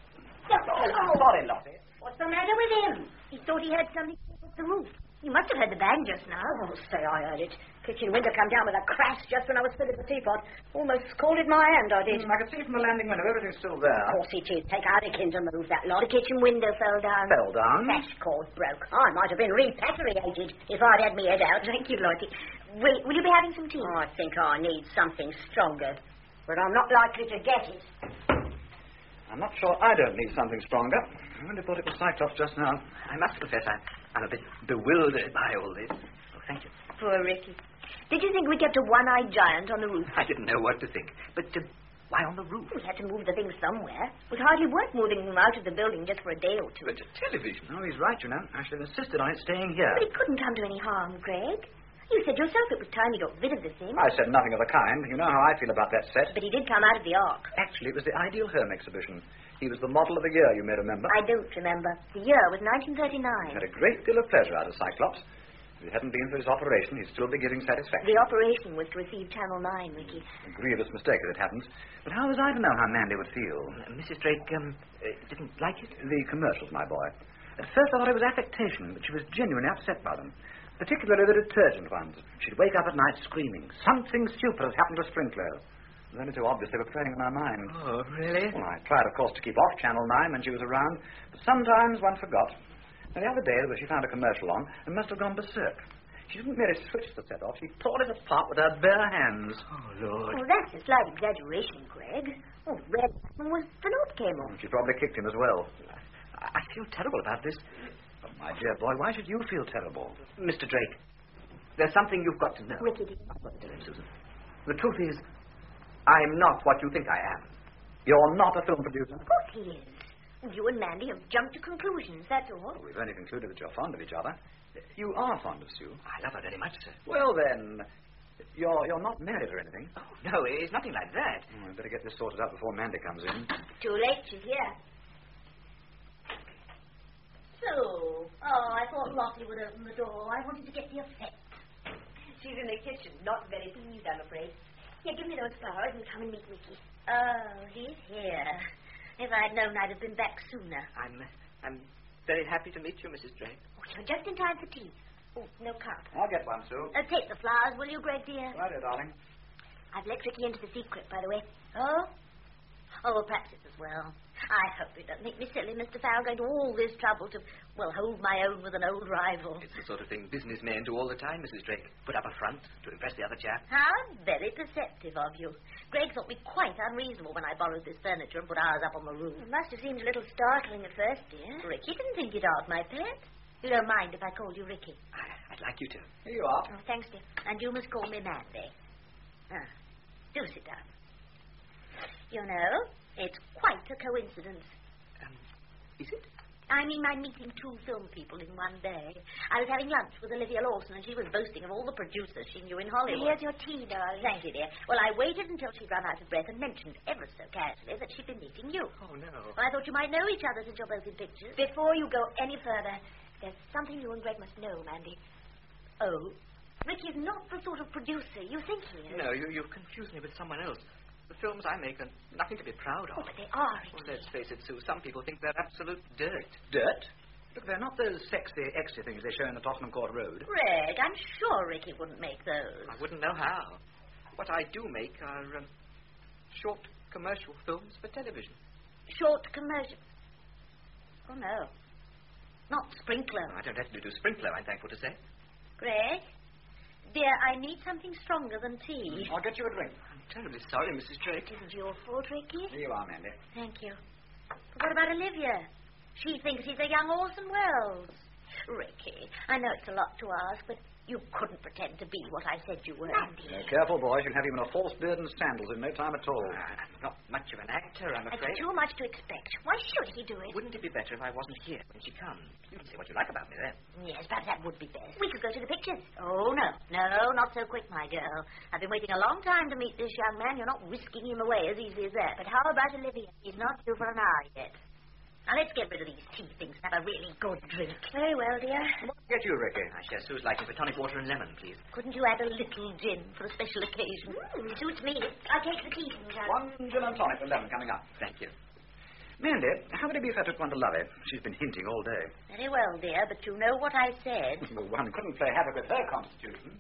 Speaker 4: Sorry, Lottie.
Speaker 3: What's the matter with him? He thought he heard something off the roof. You must have heard the bang just now.
Speaker 2: Oh, say I heard it. Kitchen window come down with a crash just when I was filling the teapot. Almost scalded my hand, I did.
Speaker 1: I could see from the landing window everything's still there.
Speaker 2: Of course it is. Take Hardikin to move that lot.
Speaker 3: The kitchen window fell down.
Speaker 1: Fell down?
Speaker 2: Sash cord broke. I might have been repatriated if I'd had me head out.
Speaker 3: Thank you, Lottie. Will you be having some tea?
Speaker 2: I think I need something stronger. But I'm not likely to get it.
Speaker 1: I'm not sure I don't need something stronger. I only thought it was Cyclops just now.
Speaker 4: I must confess, I'm a bit bewildered by all this. Oh, thank you.
Speaker 3: Poor Ricky. Did you think we kept a one-eyed giant on the roof?
Speaker 4: I didn't know what to think. But why on the roof?
Speaker 3: We had to move the things somewhere. It was hardly worth moving them out of the building just for a day or two.
Speaker 4: But a television.
Speaker 1: No, he's right, you know. I should have insisted on it staying here.
Speaker 3: But it couldn't come to any harm, Greg. You said yourself it was time you got rid of the thing.
Speaker 1: I said nothing of the kind. You know how I feel about that set.
Speaker 3: But he did come out of the ark.
Speaker 1: Actually, it was the Ideal Home exhibition. He was the model of the year, you may remember.
Speaker 3: I don't remember. The year was 1939.
Speaker 1: He had a great deal of pleasure out of Cyclops. If it hadn't been for his operation, he'd still be giving satisfaction.
Speaker 3: The operation was to receive Channel 9, Ricky.
Speaker 1: A grievous mistake, as it happens. But how was I to know how Mandy would feel?
Speaker 4: Mrs. Drake, didn't like it?
Speaker 1: The commercials, my boy. At first I thought it was affectation, but she was genuinely upset by them. Particularly the detergent ones. She'd wake up at night screaming, something stupid has happened to sprinklers. It was only too obvious they were playing in my mind.
Speaker 4: Oh, really?
Speaker 1: Well, I tried, of course, to keep off Channel 9 when she was around, but sometimes one forgot. Now, the other day, she found a commercial on and must have gone berserk. She didn't merely switch the set off, she tore it apart with her bare hands.
Speaker 4: Oh, Lord.
Speaker 3: Oh, that's a slight exaggeration, Greg. Oh, Red was the note came on.
Speaker 1: She probably kicked him as well.
Speaker 4: I feel terrible about this.
Speaker 1: Oh, my dear boy, why should you feel terrible?
Speaker 4: Mr. Drake, there's something you've got to know.
Speaker 3: Ricky, dear.
Speaker 4: I've got to tell him, Susan. The truth is, I'm not what you think I am.
Speaker 1: You're not a film producer?
Speaker 3: Of course he is. You and Mandy have jumped to conclusions, that's all.
Speaker 1: Well, we've only concluded that you're fond of each other. You are fond of Sue.
Speaker 4: I love her very much, sir.
Speaker 1: Well, then, you're not married or anything.
Speaker 4: Oh, no, it's nothing like that.
Speaker 1: Oh, I'd better get this sorted out before Mandy comes in.
Speaker 3: Too late, she's here. So, I thought Lottie would open the door. I wanted to get the effect. She's in the kitchen, not very pleased, I'm afraid. Here, give me those flowers and come and meet Ricky. Oh, he's here. If I'd known, I'd have been back sooner.
Speaker 4: I'm very happy to meet you, Mrs. Drake.
Speaker 3: Oh, you're just in time for tea. Oh, no cup.
Speaker 1: I'll get one, Sue.
Speaker 3: Take the flowers, will you, Greg, dear?
Speaker 1: Right, dear darling.
Speaker 3: I've let Ricky into the secret, by the way. Oh? Oh, perhaps it's as well. I hope it doesn't make me silly, Mr. Farrell, going to all this trouble to, hold my own with an old rival.
Speaker 4: It's the sort of thing businessmen do all the time, Mrs. Drake. Put up a front to impress the other chap.
Speaker 3: How very perceptive of you. Greg thought me quite unreasonable when I borrowed this furniture and put ours up on the roof. It must have seemed a little startling at first, dear. Ricky didn't think it odd, my pet. You don't mind if I called you Ricky?
Speaker 4: I'd like you to.
Speaker 1: Here you are.
Speaker 3: Oh, thanks, dear. And you must call me Mandy. Do sit down. You know, it's quite a coincidence.
Speaker 4: Is it?
Speaker 2: I mean, I'm meeting 2 film people in one day. I was having lunch with Olivia Lawson, and she was boasting of all the producers she knew in Hollywood.
Speaker 3: Here's your tea, darling.
Speaker 2: Thank you, dear. Well, I waited until she'd run out of breath and mentioned ever so casually that she'd been meeting you.
Speaker 4: Oh, no.
Speaker 2: Well, I thought you might know each other since you're both in pictures.
Speaker 3: Before you go any further, there's something you and Greg must know, Mandy.
Speaker 2: Oh?
Speaker 3: Ricky's not the sort of producer you think he is.
Speaker 4: No, you've confused me with someone else. The films I make are nothing to be proud of.
Speaker 3: Oh, but they are, Ricky.
Speaker 4: Well, let's face it, Sue. Some people think they're absolute dirt.
Speaker 1: Dirt? Look, they're not those sexy, exy things they show in the Tottenham Court Road.
Speaker 2: Greg, I'm sure Ricky wouldn't make those.
Speaker 4: I wouldn't know how. What I do make are short commercial films for television.
Speaker 2: Short commercial. Oh, no. Not Sprinkler.
Speaker 4: No, I don't have to do Sprinkler, I'm thankful to say.
Speaker 2: Greg? Dear, I need something stronger than tea.
Speaker 1: I'll get you a drink.
Speaker 4: I'm terribly sorry, Mrs. Drake.
Speaker 3: It isn't your fault, Ricky.
Speaker 1: Here you are, Mandy.
Speaker 2: Thank you. But what about Olivia? She thinks he's a young Orson Welles. Ricky, I know it's a lot to ask, but you couldn't pretend to be what I said you were.
Speaker 1: Careful, boys. You'll have even a false beard and sandals in no time at all.
Speaker 4: I'm not much of an actor, I'm afraid.
Speaker 3: It's too much to expect. Why should he do it?
Speaker 4: Wouldn't it be better if I wasn't here when she comes? You can say what you like about me then.
Speaker 2: Yes, perhaps that would be best.
Speaker 3: We could go to the pictures.
Speaker 2: Oh, no. No, not so quick, my girl. I've been waiting a long time to meet this young man. You're not whisking him away as easily as that.
Speaker 3: But how about Olivia?
Speaker 2: He's not due for an hour yet. Now, let's get rid of these tea things and have a really good drink.
Speaker 3: Very well, dear.
Speaker 1: Get you, Ricky.
Speaker 4: I share Sue's liking for tonic water and lemon, please.
Speaker 2: Couldn't you add a little gin for a special occasion?
Speaker 3: Suits me. I'll take the tea things out.
Speaker 1: 1 gin and tonic with lemon coming up.
Speaker 4: Thank you.
Speaker 1: Mandy, how would it be if I took one to Lovey? She's been hinting all day.
Speaker 2: Very well, dear, but you know what I said.
Speaker 1: Well, one couldn't play havoc with her constitution.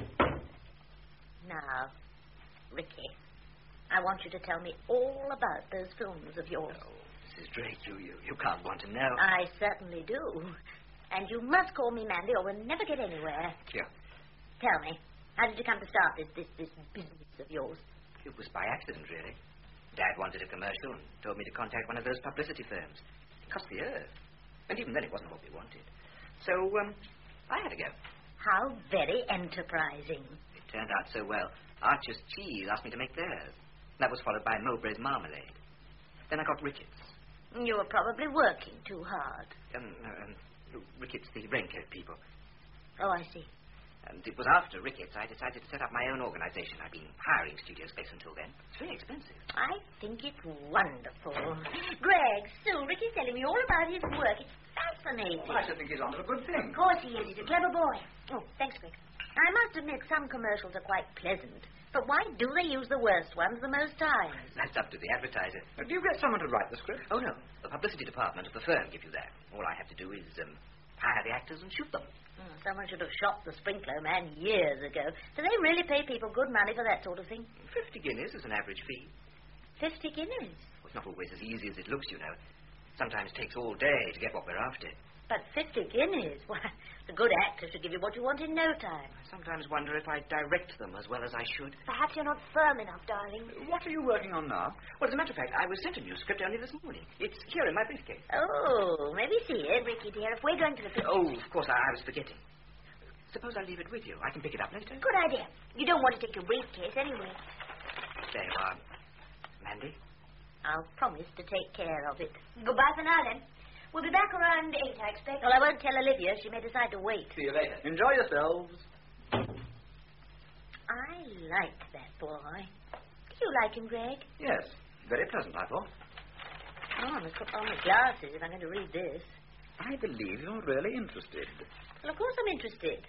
Speaker 2: Now, Ricky, I want you to tell me all about those films of yours.
Speaker 4: Oh, Mrs. Drake, you can't want to know.
Speaker 2: I certainly do. And you must call me Mandy or we'll never get anywhere.
Speaker 4: Yeah.
Speaker 2: Tell me, how did you come to start this business of yours?
Speaker 4: It was by accident, really. Dad wanted a commercial and told me to contact one of those publicity firms. It cost the earth. And even then it wasn't what we wanted. So, I had to go.
Speaker 2: How very enterprising.
Speaker 4: It turned out so well. Archer's Cheese asked me to make theirs. That was followed by Mowbray's Marmalade. Then I got Ricketts.
Speaker 2: You were probably working too hard.
Speaker 4: Ricketts, the raincoat people.
Speaker 2: Oh, I see.
Speaker 4: And it was after Ricketts I decided to set up my own organization. I've been hiring studio space until then. It's very expensive.
Speaker 2: I think it's wonderful. Greg, Sue, Ricky's telling me all about his work. It's fascinating.
Speaker 1: Well, I should think he's onto a good thing.
Speaker 3: Of course he is. He's a clever boy.
Speaker 2: Oh, thanks, Greg. I must admit some commercials are quite pleasant. But why do they use the worst ones the most times?
Speaker 4: That's up to the advertiser.
Speaker 1: Do you get someone to write the script?
Speaker 4: Oh, no. The publicity department of the firm give you that. All I have to do is hire the actors and shoot them.
Speaker 2: Someone should have shot the Sprinkler man years ago. Do they really pay people good money for that sort of thing?
Speaker 4: 50 guineas is an average fee.
Speaker 2: 50 guineas?
Speaker 4: Well, it's not always as easy as it looks, you know. Sometimes it takes all day to get what we're after.
Speaker 2: But 50 guineas? Why, the good actor should give you what you want in no time.
Speaker 4: I sometimes wonder if I direct them as well as I should.
Speaker 3: Perhaps you're not firm enough, darling.
Speaker 1: What are you working on now?
Speaker 4: Well, as a matter of fact, I was sent a new script only this morning. It's here in my briefcase.
Speaker 2: Oh, maybe see it.
Speaker 3: Ricky, dear, if we're going to the picture...
Speaker 4: Oh, of course, I was forgetting. Suppose I leave it with you. I can pick it up later.
Speaker 3: Good idea. You don't want to take your briefcase anyway.
Speaker 4: There you are. Mandy?
Speaker 2: I'll promise to take care of it.
Speaker 3: Goodbye for now, then. We'll be back around 8, I expect.
Speaker 2: Well, I won't tell Olivia. She may decide to wait.
Speaker 4: See you later.
Speaker 1: Enjoy yourselves.
Speaker 2: I like that boy.
Speaker 3: Do you like him, Greg?
Speaker 1: Yes. Very pleasant, I thought.
Speaker 2: Oh, I must put on my glasses if I'm going to read this.
Speaker 1: I believe you're really interested.
Speaker 2: Well, of course I'm interested.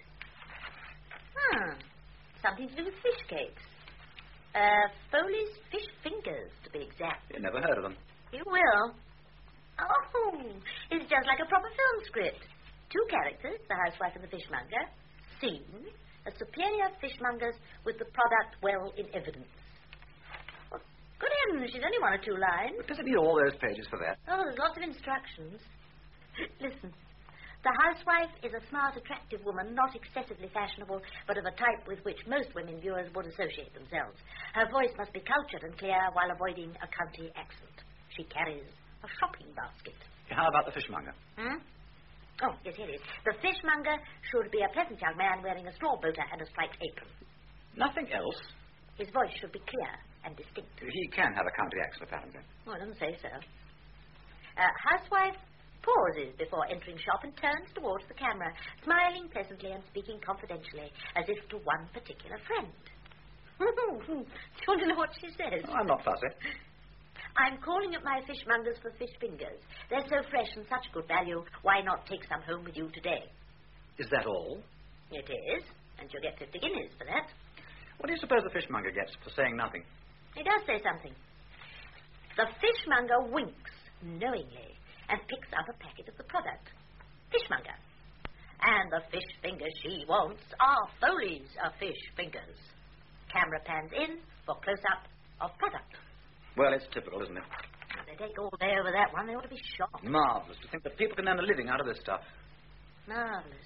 Speaker 2: Something to do with fish cakes. Foley's fish fingers, to be exact.
Speaker 1: You never heard of them.
Speaker 2: You will. Oh, it's just like a proper film script. 2 characters, the housewife and the fishmonger. Scene, a superior fishmonger's with the product well in evidence. Well, good heavens, she's only 1 or 2 lines.
Speaker 1: But does it need all those pages for that?
Speaker 2: Oh, there's lots of instructions. Listen. The housewife is a smart, attractive woman, not excessively fashionable, but of a type with which most women viewers would associate themselves. Her voice must be cultured and clear while avoiding a county accent. She carries a shopping basket.
Speaker 1: How about the fishmonger?
Speaker 2: Oh, yes, here it is. The fishmonger should be a pleasant young man wearing a straw bow tie and a striped apron.
Speaker 1: Nothing else?
Speaker 2: His voice should be clear and distinct.
Speaker 1: He can have a county accent, apparently.
Speaker 2: Oh, I don't say so. Housewife pauses before entering shop and turns towards the camera, smiling pleasantly and speaking confidentially, as if to one particular friend. Do you want to know what she says?
Speaker 1: Oh, I'm not fussy.
Speaker 2: I'm calling at my fishmonger's for fish fingers. They're so fresh and such good value, why not take some home with you today?
Speaker 1: Is that all?
Speaker 2: It is, and you'll get 50 guineas for that.
Speaker 1: What do you suppose the fishmonger gets for saying nothing?
Speaker 2: He does say something. The fishmonger winks knowingly and picks up a packet of the product. Fishmonger. And the fish fingers she wants are Foley's of fish fingers. Camera pans in for close-up of product.
Speaker 1: Well, it's typical, isn't it?
Speaker 2: If they take all day over that one, they ought to be shot.
Speaker 1: Marvellous to think that people can earn a living out of this stuff.
Speaker 2: Marvellous.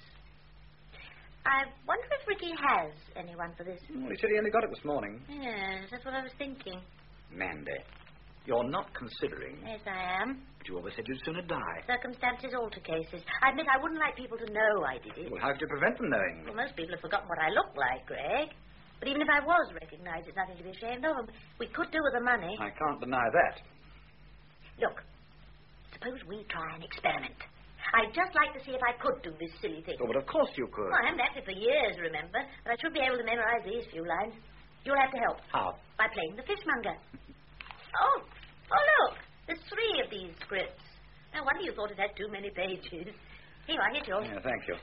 Speaker 2: I wonder if Ricky has anyone for this.
Speaker 1: Well, he said he only got it this morning.
Speaker 2: Yes, that's what I was thinking.
Speaker 1: Mandy, you're not considering...
Speaker 2: Yes, I am.
Speaker 1: But you always said you'd sooner die.
Speaker 2: Circumstances alter cases. I admit I wouldn't like people to know I did it.
Speaker 1: Well, how could you prevent them knowing?
Speaker 2: Well, most people have forgotten what I look like, Greg. But even if I was recognised, it's nothing to be ashamed of. We could do with the money.
Speaker 1: I can't deny that.
Speaker 2: Look, suppose we try an experiment. I'd just like to see if I could do this silly thing.
Speaker 1: Oh, but of course you could.
Speaker 2: Well, I haven't acted for years, remember? But I should be able to memorise these few lines. You'll have to help.
Speaker 1: How?
Speaker 2: By playing the fishmonger. Oh, look. There's 3 of these scripts. No wonder you thought it had too many pages. Here, here's yours.
Speaker 1: Yeah, thank you.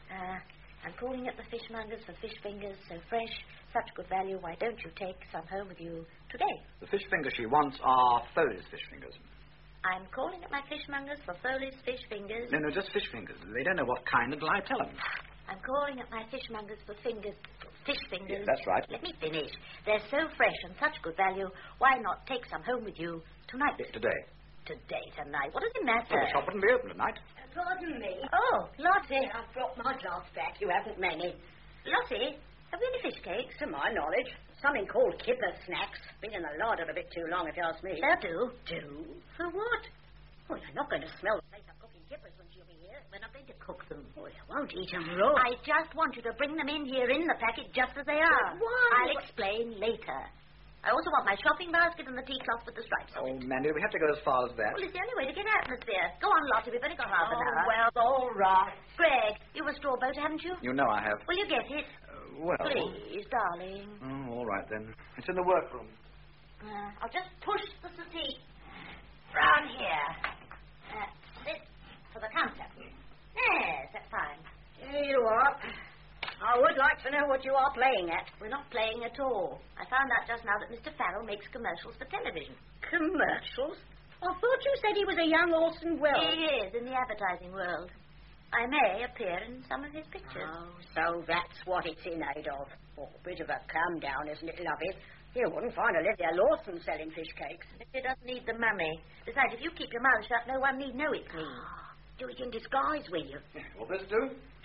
Speaker 2: I'm calling at the fishmongers for fish fingers so fresh, such good value. Why don't you take some home with you today?
Speaker 1: The fish fingers she wants are Foley's fish fingers.
Speaker 2: I'm calling at my fishmongers for Foley's fish fingers.
Speaker 1: No, just fish fingers. They don't know what kind until I tell them.
Speaker 2: I'm calling at my fishmongers for fish fingers.
Speaker 1: Yes, that's right.
Speaker 2: Let me finish. They're so fresh and such good value. Why not take some home with you tonight?
Speaker 1: Today.
Speaker 2: Tonight. What does it matter?
Speaker 1: Well, the shop wouldn't be open tonight.
Speaker 3: Pardon me.
Speaker 2: Oh, Lottie.
Speaker 3: I've brought my glass back. You haven't many.
Speaker 2: Lottie, have we any fish cakes?
Speaker 3: To my knowledge, something called kipper snacks. Been in the larder a bit too long, if you ask me.
Speaker 2: They'll do.
Speaker 3: Do? For what? Well, you're not going to smell the place of cooking kippers when she'll be here.
Speaker 2: We're not going to cook them.
Speaker 3: Oh, you won't eat them raw.
Speaker 2: I just want you to bring them in here in the packet just as they are.
Speaker 3: Why?
Speaker 2: I'll explain later. I also want my shopping basket and the tea cloth with the stripes on
Speaker 1: Oh,
Speaker 2: it.
Speaker 1: Mandy, we have to go as far as that.
Speaker 2: Well, it's the only way to get atmosphere. Go on, Lottie. We've only got half an hour.
Speaker 3: well, all right.
Speaker 2: Greg, you've a straw boat, haven't you?
Speaker 1: You know I have.
Speaker 2: Will you get it?
Speaker 1: Well...
Speaker 2: Please, darling.
Speaker 1: Oh, all right, then. It's in the workroom.
Speaker 2: I'll just push the settee round here. That's it. For the counter. Yes, that's fine.
Speaker 3: Here you are. I would like to know what you are playing at.
Speaker 2: We're not playing at all. I found out just now that Mr. Farrell makes commercials for television.
Speaker 3: Commercials? I thought you said he was a young Orson Welles.
Speaker 2: He is in the advertising world. I may appear in some of his pictures.
Speaker 3: Oh, so that's what it's in aid of. Oh, a bit of a come down, isn't it, lovey? You wouldn't find Olivia Lawson selling fish cakes.
Speaker 2: She doesn't need the money. Besides, if you keep your mouth shut, no one need know it's me.
Speaker 3: Do it in disguise, will you?
Speaker 1: Will this do?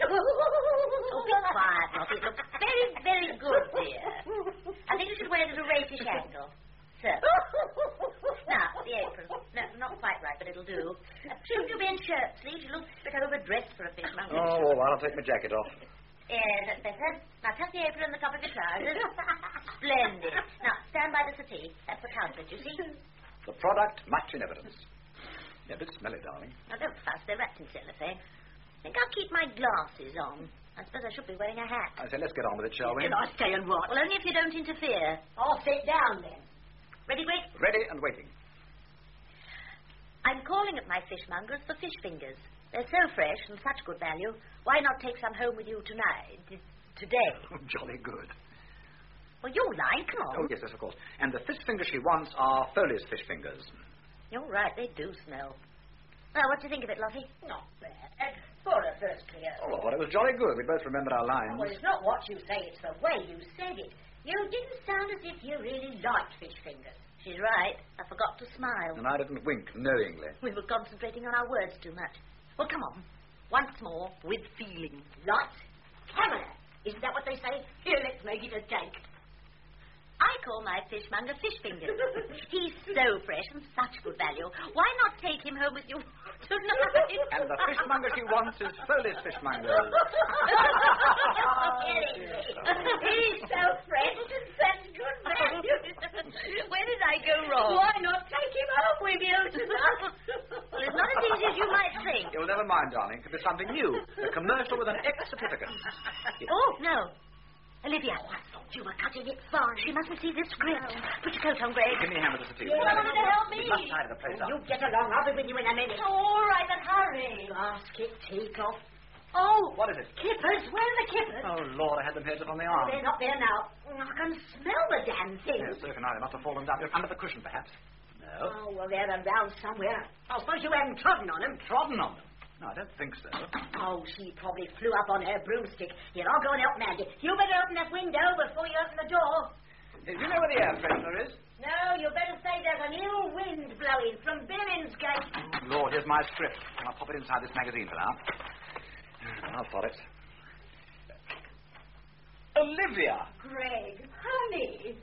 Speaker 2: Oh, be quiet, Lottie. It looks very, very good, dear. I think you should wear it at a rakish angle. So. Now, the apron. No, not quite right, but it'll do. Shouldn't you be in shirt sleeves? You look a bit overdressed for a fishmonger.
Speaker 1: Oh, all right, I'll take my jacket off.
Speaker 2: Yes, that's better. Now, tuck the apron in the cup of your trousers. Splendid. Now, stand by the settee. That's the counterfeit, you see.
Speaker 1: The product, much in evidence. Yeah, a bit smelly, darling.
Speaker 2: Now, don't fuss. They're wrapped in cellophane. I think I'll keep my glasses on. I suppose I should be wearing a hat.
Speaker 1: I say, let's get on with it, shall we?
Speaker 3: Can I stay and watch?
Speaker 2: Well, only if you don't interfere.
Speaker 3: I'll sit down, then.
Speaker 2: Ready, Greg?
Speaker 1: Ready and waiting.
Speaker 2: I'm calling at my fishmonger's for fish fingers. They're so fresh and such good value. Why not take some home with you today?
Speaker 1: Oh, jolly good.
Speaker 2: Well, you like, come on.
Speaker 1: Oh, yes, of course. And the fish fingers she wants are Foley's fish fingers.
Speaker 2: You're right, they do smell. Well, what do you think of it, Lottie?
Speaker 3: Not bad. For a first clear.
Speaker 1: Oh, well, it was jolly good. We both remembered our lines.
Speaker 3: Well, it's not what you say, it's the way you said it. You didn't sound as if you really liked fish fingers.
Speaker 2: She's right. I forgot to smile.
Speaker 1: And I didn't wink knowingly.
Speaker 2: We were concentrating on our words too much. Well, come on. Once more, with feeling.
Speaker 3: Light. Camera. Isn't that what they say? Here, let's make it a take.
Speaker 2: I call my fishmonger fish fingers. He's so fresh and such good value. Why not take him home with you tonight?
Speaker 1: And the fishmonger she wants is Foley's fishmonger.
Speaker 3: He's so fresh and such good value.
Speaker 2: Where did I go wrong?
Speaker 3: Why not take him home with you tonight?
Speaker 2: Well, it's not as easy as you might think.
Speaker 1: well, never mind, darling. It could be something new. A commercial with an X certificate.
Speaker 3: Oh, no. Olivia. Oh, I thought you were cutting it fine. She mustn't see this script. Put your coat on, Greg.
Speaker 1: Give me a hand with the certificate.
Speaker 3: You're not going to help me.
Speaker 1: We must tidy the place up.
Speaker 3: You get along. I'll be with you in a minute.
Speaker 2: Oh, all right, then hurry.
Speaker 3: Basket, teacup.
Speaker 2: Oh,
Speaker 1: What is it?
Speaker 3: Kippers. Where are the kippers?
Speaker 1: Oh, Lord, I had them here up on the arm.
Speaker 3: They're not there now. I can smell the damn thing.
Speaker 1: Yes, so can I. They must have fallen down. Under the cushion, perhaps. No.
Speaker 3: Oh, well, they're around somewhere. I suppose you haven't trodden on them.
Speaker 1: Trodden on them? No, I don't think so.
Speaker 3: Oh, she probably flew up on her broomstick. Here, I'll go and help Mandy. You better open that window before you open the door.
Speaker 1: Do you know where the air freshener is?
Speaker 3: No, you better say there's a new wind blowing from Billingsgate.
Speaker 1: Lord, here's my script. I'll pop it inside this magazine for now. I'll for it. Olivia!
Speaker 2: Greg, honey.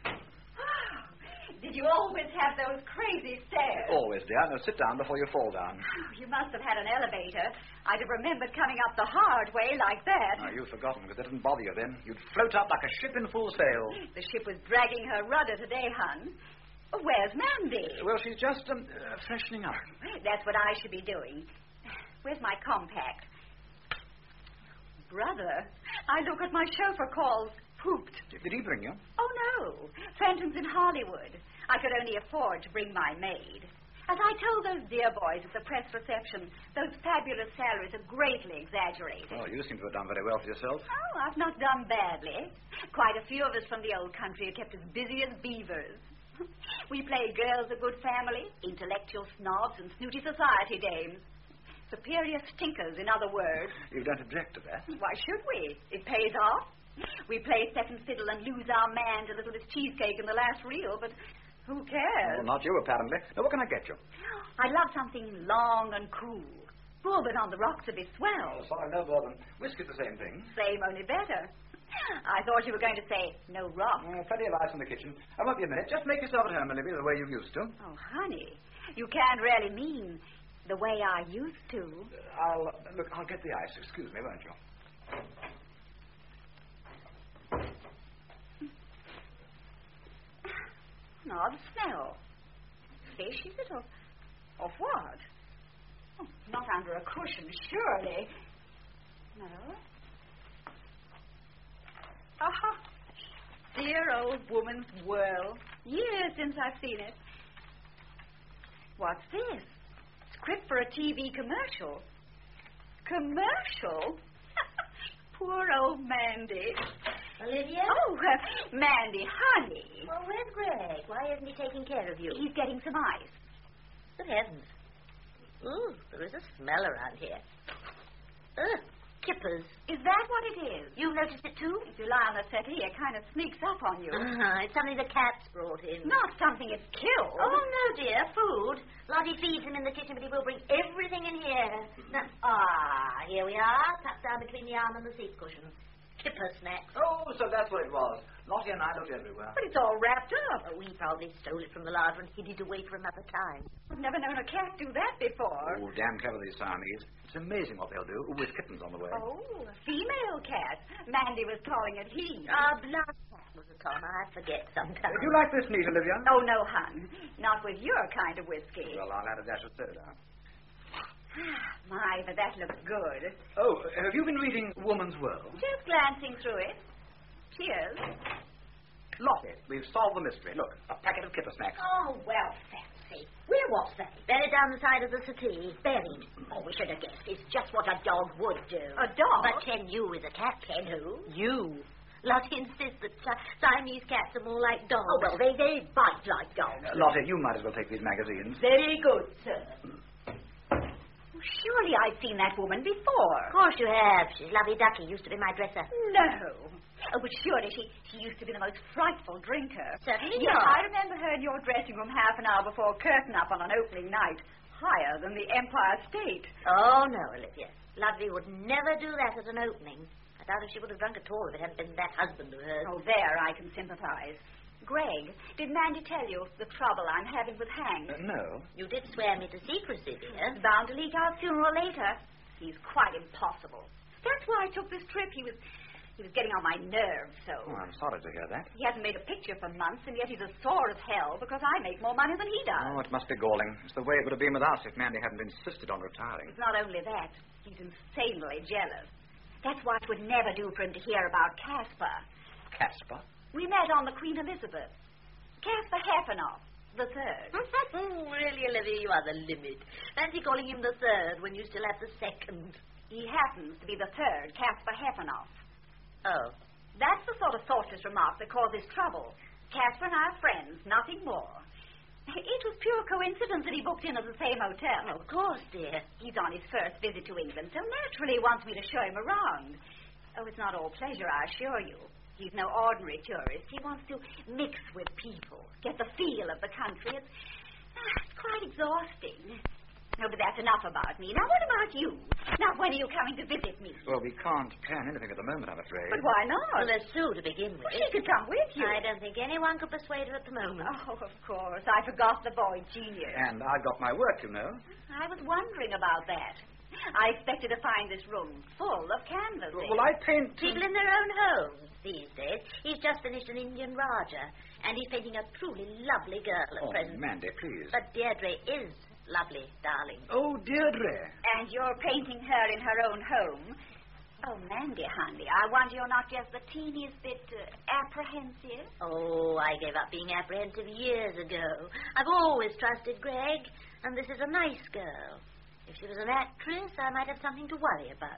Speaker 2: Did you always have those crazy stairs?
Speaker 1: Always, dear. Now sit down before you fall down.
Speaker 2: You must have had an elevator. I'd have remembered coming up the hard way like that.
Speaker 1: Oh, you've forgotten, because that didn't bother you then. You'd float up like a ship in full sail.
Speaker 2: The ship was dragging her rudder today, hon. Where's Mandy?
Speaker 1: Well, she's just freshening up.
Speaker 2: That's what I should be doing. Where's my compact? Brother, I look at my chauffeur calls pooped.
Speaker 1: Did he bring you?
Speaker 2: Oh, no. Fenton's in Hollywood. I could only afford to bring my maid. As I told those dear boys at the press reception, those fabulous salaries are greatly exaggerated.
Speaker 1: Oh, you seem to have done very well for yourself.
Speaker 2: Oh, I've not done badly. Quite a few of us from the old country are kept as busy as beavers. We play girls of good family, intellectual snobs, and snooty society dames. Superior stinkers, in other words.
Speaker 1: You don't object to that?
Speaker 2: Why should we? It pays off. We play second fiddle and lose our man to little Miss Cheesecake in the last reel, but who cares?
Speaker 1: Well, not you, apparently. Now, what can I get you?
Speaker 2: I'd love something long and cool. Bourbon on the rocks would be swell.
Speaker 1: Oh, sorry, no bourbon. Whiskey's the same thing.
Speaker 2: Same, only better. I thought you were going to say no rock.
Speaker 1: Plenty of ice in the kitchen. I won't be a minute. Just make yourself at home, Olivia, the way you used to.
Speaker 2: Oh, honey, you can't really mean the way I used to.
Speaker 1: I'll get the ice. Excuse me, won't you?
Speaker 2: An odd smell. Fish, is it? Of what? Oh, not under a cushion, surely. No. Aha. Dear old woman's whirl. Years since I've seen it. What's this? Script for a TV commercial. Commercial? Poor old Mandy.
Speaker 3: Olivia?
Speaker 2: Oh, Mandy, honey.
Speaker 3: Well, where's Greg? Why isn't he taking care of you?
Speaker 2: He's getting some ice.
Speaker 3: Good heavens. Ooh, there is a smell around here. Ugh, kippers.
Speaker 2: Is that what it is?
Speaker 3: You noticed it too?
Speaker 2: If you lie on the settee, it kind of sneaks up on you.
Speaker 3: It's something the cat's brought in.
Speaker 2: Not something it's killed.
Speaker 3: Oh, no, dear. Food. Lottie feeds him in the kitchen, but he will bring everything in here. Now, here we are. Tucked down between the arm and the seat cushion. Kipper snacks.
Speaker 1: Oh, so that's what it was. Lottie and I looked everywhere.
Speaker 2: But it's all wrapped up.
Speaker 3: Oh, we probably stole it from the larder and hid it away for another time.
Speaker 2: I've never known a cat do that before.
Speaker 1: Oh, damn clever these Siamese. It's amazing what they'll do with kittens on the way.
Speaker 2: Oh, a female cat. Mandy was calling it he.
Speaker 3: Blood cat was a con. I forget sometimes.
Speaker 1: Do you like this neat, Olivia?
Speaker 2: Oh, no, hon. Not with your kind of whiskey.
Speaker 1: Well, I'll add a dash of soda.
Speaker 2: My, but that looks good.
Speaker 1: Oh, have you been reading Woman's World?
Speaker 2: Just glancing through it. Cheers.
Speaker 1: Lottie, we've solved the mystery. Look, a packet of kipper snacks.
Speaker 3: Oh, well, fancy. Where was they? Buried down the side of the settee. Buried. Oh, we should have guessed. It's just what a dog would do.
Speaker 2: A dog?
Speaker 3: But Ken you is a cat, Ken who? You. Lottie insists that Siamese cats are more like dogs. Oh, well, they bite like dogs.
Speaker 1: Lottie, you might as well take these magazines.
Speaker 3: Very good, sir.
Speaker 2: Surely I've seen that woman before.
Speaker 3: Of course you have. She's Lovey Ducky. Used to be my dresser.
Speaker 2: No. Oh, but surely she used to be the most frightful drinker.
Speaker 3: Certainly
Speaker 2: yes,
Speaker 3: not.
Speaker 2: I remember her in your dressing room half an hour before curtain up on an opening night. Higher than the Empire State.
Speaker 3: Oh, no, Olivia. Lovely would never do that at an opening. I doubt if she would have drunk at all if it hadn't been that husband of hers.
Speaker 2: Oh, there I can sympathize. Greg, did Mandy tell you the trouble I'm having with Hank?
Speaker 1: No.
Speaker 3: You did swear me to secrecy, dear.
Speaker 2: He's bound to leak out sooner or later. He's quite impossible. That's why I took this trip. He was He was getting on my nerves, so...
Speaker 1: Oh, I'm sorry to hear that.
Speaker 2: He hasn't made a picture for months, and yet he's as sore as hell because I make more money than he does.
Speaker 1: Oh, it must be galling. It's the way it would have been with us if Mandy hadn't insisted on retiring.
Speaker 2: It's not only that. He's insanely jealous. That's why it would never do for him to hear about Caspar.
Speaker 1: Caspar?
Speaker 2: We met on the Queen Elizabeth. Caspar Heffenoff, the third.
Speaker 3: Really, Olivia, you are the limit. Fancy calling him the third when you still have the second.
Speaker 2: He happens to be the third, Caspar Heffenoff.
Speaker 3: Oh.
Speaker 2: That's the sort of thoughtless remark that causes trouble. Caspar and I are friends, nothing more. It was pure coincidence that he booked in at the same hotel.
Speaker 3: Of course, dear.
Speaker 2: He's on his first visit to England, so naturally he wants me to show him around. Oh, it's not all pleasure, I assure you. He's no ordinary tourist. He wants to mix with people, get the feel of the country. It's quite exhausting. No, but that's enough about me. Now, what about you? Now, when are you coming to visit me?
Speaker 1: Well, we can't plan anything at the moment, I'm afraid.
Speaker 2: But why not?
Speaker 3: Well, there's Sue to begin with.
Speaker 2: Well, she could come with you.
Speaker 3: I don't think anyone could persuade her at the moment.
Speaker 2: Oh, of course. I forgot the boy genius.
Speaker 1: And I've got my work, you know.
Speaker 2: I was wondering about that. I expected to find this room full of canvases.
Speaker 1: Well, I paint...
Speaker 3: People in their own homes these days. He's just finished an Indian Raja, and he's painting a truly lovely girl at present.
Speaker 1: Mandy, please.
Speaker 3: But Deirdre is lovely, darling.
Speaker 1: Oh, Deirdre.
Speaker 2: And you're painting her in her own home. Oh, Mandy, honey, I wonder you're not just the teeniest bit apprehensive.
Speaker 3: Oh, I gave up being apprehensive years ago. I've always trusted Greg, and this is a nice girl. If she was an actress, I might have something to worry about.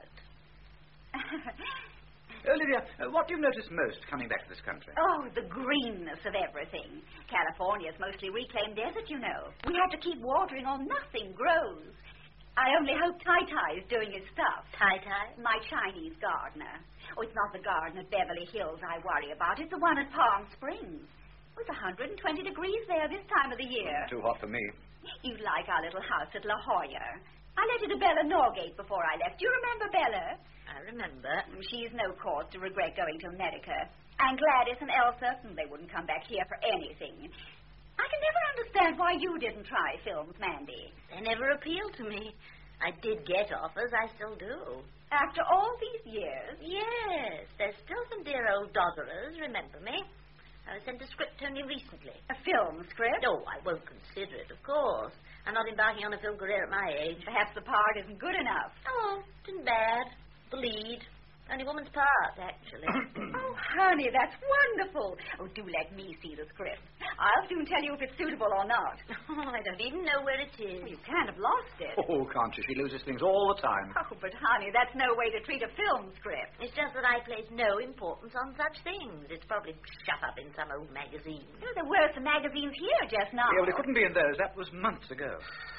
Speaker 1: Olivia, what do you notice most coming back to this country?
Speaker 2: Oh, the greenness of everything. California's mostly reclaimed desert, you know. We have to keep watering or nothing grows. I only hope Tai-Tai is doing his stuff.
Speaker 3: Tai-Tai?
Speaker 2: My Chinese gardener. Oh, it's not the garden at Beverly Hills I worry about. It's the one at Palm Springs. Oh, it's 120 degrees there this time of the year.
Speaker 1: Too hot for me.
Speaker 2: You like our little house at La Jolla. I let it to Bella Norgate before I left. Do you remember Bella?
Speaker 3: I remember.
Speaker 2: She's no cause to regret going to America. And Gladys and Elsa, they wouldn't come back here for anything. I can never understand why you didn't try films, Mandy.
Speaker 3: They never appealed to me. I did get offers, I still do.
Speaker 2: After all these years?
Speaker 3: Yes, there's still some dear old dodderers, remember me. I was sent a script only recently.
Speaker 2: A film script?
Speaker 3: No, I won't consider it, of course. I'm not embarking on a film career at my age.
Speaker 2: Perhaps the part isn't good enough.
Speaker 3: Oh, it isn't bad. The lead. Only woman's part, actually.
Speaker 2: Oh, honey, that's wonderful. Oh, do let me see the script. I'll soon tell you if it's suitable or not.
Speaker 3: Oh, I don't even know where it is.
Speaker 2: You can't have lost it.
Speaker 1: Oh, can't you? She loses things all the time.
Speaker 2: Oh, but honey, that's no way to treat a film script.
Speaker 3: It's just that I place no importance on such things. It's probably shut up in some old magazine.
Speaker 2: Oh, there were some magazines here just now.
Speaker 1: Yeah, well, it couldn't be in those. That was months ago.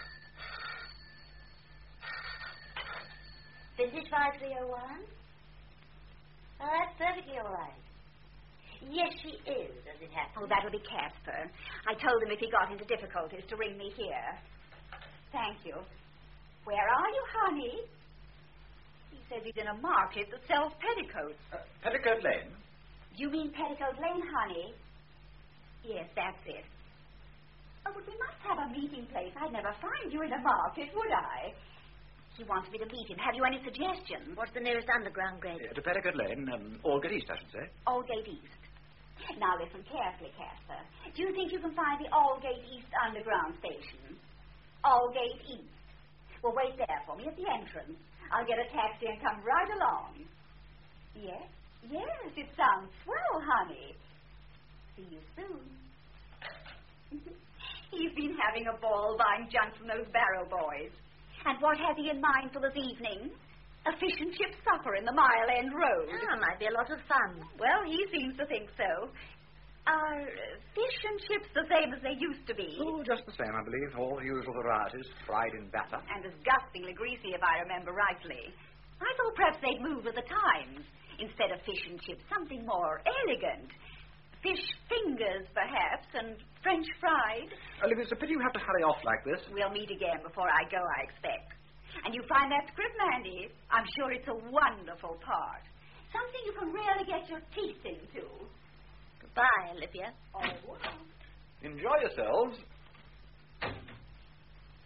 Speaker 3: Vintage 5301? Oh, that's perfectly all right. Yes, she is, as it happens.
Speaker 2: Oh, that'll be Caspar. I told him if he got into difficulties to ring me here. Thank you. Where are you, honey? He says he's in a market that sells petticoats.
Speaker 1: Petticoat Lane?
Speaker 2: You mean Petticoat Lane, honey? Yes, that's it. Oh, but we must have a meeting place. I'd never find you in a market, would I? He wants me to meet him. Have you any suggestions?
Speaker 3: What's the nearest underground, Greg?
Speaker 1: To Petticoat Lane, Aldgate East, I should say.
Speaker 2: Aldgate East. Now listen carefully, Caspar. Do you think you can find the Aldgate East underground station? Aldgate East. Well, wait there for me at the entrance. I'll get a taxi and come right along. Yes? Yes, it sounds swell, honey. See you soon. He's been having a ball buying junk from those Barrow boys. And what has he in mind for this evening? A fish and chip supper in the Mile End Road.
Speaker 3: Oh, might be a lot of fun.
Speaker 2: Well, he seems to think so. Are fish and chips the same as they used to be?
Speaker 1: Oh, just the same, I believe. All the usual varieties, fried in batter.
Speaker 2: And disgustingly greasy, if I remember rightly. I thought perhaps they'd move with the times. Instead of fish and chips, something more elegant. Fish fingers, perhaps, and French fried.
Speaker 1: Olivia, it's a pity you have to hurry off like this.
Speaker 2: We'll meet again before I go, I expect. And you find that script, Mandy, I'm sure it's a wonderful part. Something you can really get your teeth into.
Speaker 3: Goodbye, Olivia.
Speaker 2: Au revoir.
Speaker 1: Enjoy yourselves.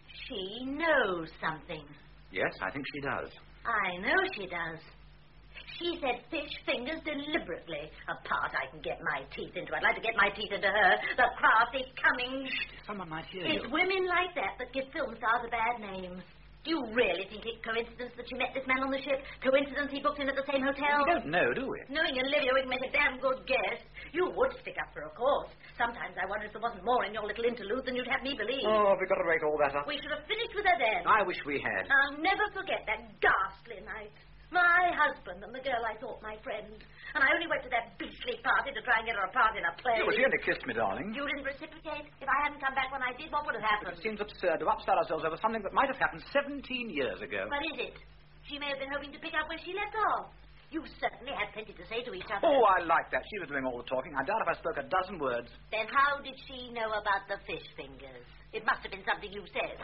Speaker 3: She knows something.
Speaker 1: Yes, I think she does.
Speaker 3: I know she does.
Speaker 2: She said fish fingers deliberately. A part I can get my teeth into. I'd like to get my teeth into her. The crafty, cunning...
Speaker 1: Someone might hear
Speaker 2: It's
Speaker 1: you.
Speaker 2: women like that give film stars a bad name. Do you really think it coincidence that you met this man on the ship? Coincidence he booked in at the same hotel?
Speaker 1: We don't know, do we?
Speaker 2: Knowing Olivia, we can make a damn good guess. You would stick up for a cause. Sometimes I wonder if there wasn't more in your little interlude than you'd have me believe.
Speaker 1: Oh, have we got to break all that up?
Speaker 2: We should have finished with her then.
Speaker 1: I wish we had.
Speaker 2: I'll never forget that ghastly night. My husband and the girl I thought my friend. And I only went to that beastly party to try and get her a part in a play.
Speaker 1: Yeah, well, she only kissed me, darling.
Speaker 2: You didn't reciprocate? If I hadn't come back when I did, what would have happened?
Speaker 1: It seems absurd to upset ourselves over something that might have happened 17 years ago.
Speaker 2: What is it? She may have been hoping to pick up where she left off. You certainly had plenty to say to each other.
Speaker 1: Oh, I like that. She was doing all the talking. I doubt if I spoke a dozen words.
Speaker 2: Then how did she know about the fish fingers? It must have been something you said.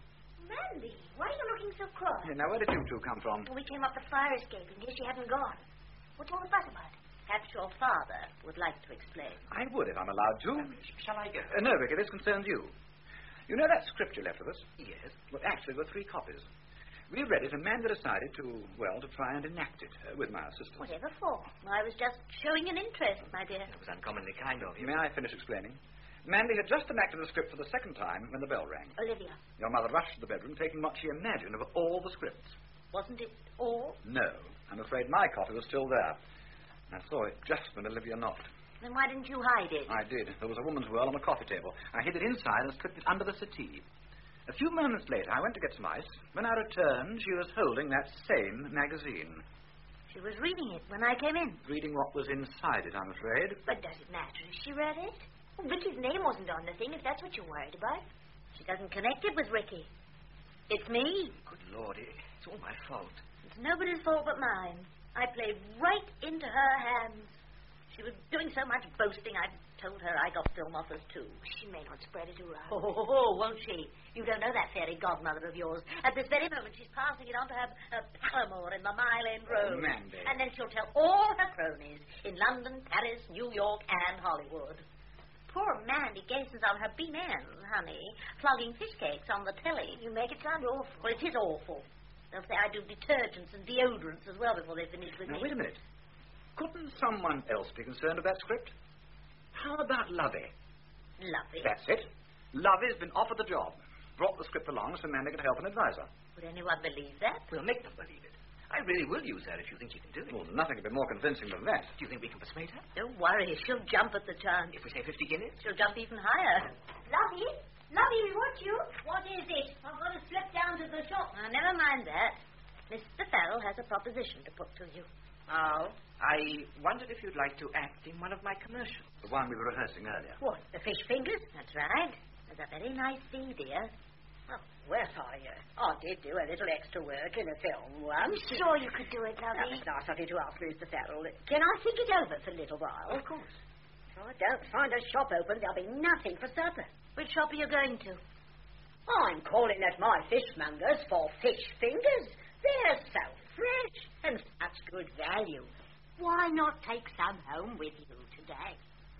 Speaker 3: Mandy, why are you looking so cross?
Speaker 1: Yeah, now, where did you two come from?
Speaker 3: Well, we came up the fire escape in case she hadn't gone. What's all the fuss about?
Speaker 2: Perhaps your father would like to explain.
Speaker 1: I would if I'm allowed to.
Speaker 4: Shall I go?
Speaker 1: No, Ricky, this concerns you. You know that script you left with us?
Speaker 4: Yes.
Speaker 1: Well, actually, there were 3 copies. We read it, and Amanda decided to try and enact it with my assistance.
Speaker 2: Whatever for? I was just showing an interest, my dear.
Speaker 4: It was uncommonly kind of you.
Speaker 1: May I finish explaining? Mandy had just enacted the script for the second time when the bell rang.
Speaker 2: Olivia,
Speaker 1: Your mother rushed to the bedroom, taking what she imagined of all the scripts.
Speaker 2: wasn't it all?
Speaker 1: No, I'm afraid my copy was still there. I saw it just when Olivia knocked.
Speaker 2: Then why didn't you hide it?
Speaker 1: I did. There was a woman's whirl on the coffee table. I hid it inside and slipped it under the settee. A few moments later, I went to get some ice. When I returned, she was holding that same magazine.
Speaker 2: She was reading it when I came in.
Speaker 1: Reading what was inside it, I'm afraid.
Speaker 2: But does it matter if she read it? Well, Ricky's name wasn't on the thing, if that's what you're worried about. She doesn't connect it with Ricky. It's me.
Speaker 4: Good Lord, it's all my fault.
Speaker 2: It's nobody's fault but mine. I played right into her hands. She was doing so much boasting, I told her I got film offers, too.
Speaker 3: She may not spread it around.
Speaker 2: Oh, won't she? You don't know that fairy godmother of yours. At this very moment, she's passing it on to her paramour in the Mile End Road.
Speaker 1: Mandy.
Speaker 2: And then she'll tell all her cronies in London, Paris, New York, and Hollywood. Poor Mandy gazes on her beam ends, honey, flogging fish cakes on the telly.
Speaker 3: You make it sound awful.
Speaker 2: Well, it is awful. They'll say I do detergents and deodorants as well before they finish with
Speaker 1: Now,
Speaker 2: me.
Speaker 1: wait a minute. Couldn't someone else be concerned of that script? How about Lovey?
Speaker 2: Lovely.
Speaker 1: That's it. Lovey's been offered the job. Brought the script along so Mandy could help and advise her.
Speaker 2: Would anyone believe that?
Speaker 4: We'll make them believe it. I really will use her if you think you can do it.
Speaker 1: Well, nothing could be more convincing than that.
Speaker 4: Do you think we can persuade her?
Speaker 2: Don't worry, she'll jump at the chance.
Speaker 4: If we say 50 guineas?
Speaker 2: She'll jump even higher.
Speaker 3: Lovey, we want you.
Speaker 2: What is it? I've got to slip down to the shop. Never mind that. Mr. Farrell has a proposition to put to you.
Speaker 4: Oh? I wondered if you'd like to act in one of my commercials.
Speaker 1: The one we were rehearsing earlier.
Speaker 2: What, the fish fingers? That's right. There's a very nice fee, dear. Oh, well, I did do a little extra work in a film once.
Speaker 3: I'm sure you could do it,
Speaker 2: Now,
Speaker 3: Lovey.
Speaker 2: it's nice of you to ask Mr. Farrell. Can I think it over for a little while?
Speaker 1: Of course.
Speaker 2: If I don't find a shop open, there'll be nothing for supper. Which shop are you going to? I'm calling at my fishmonger's for fish fingers. They're so fresh and such good value. Why not take some home with you today?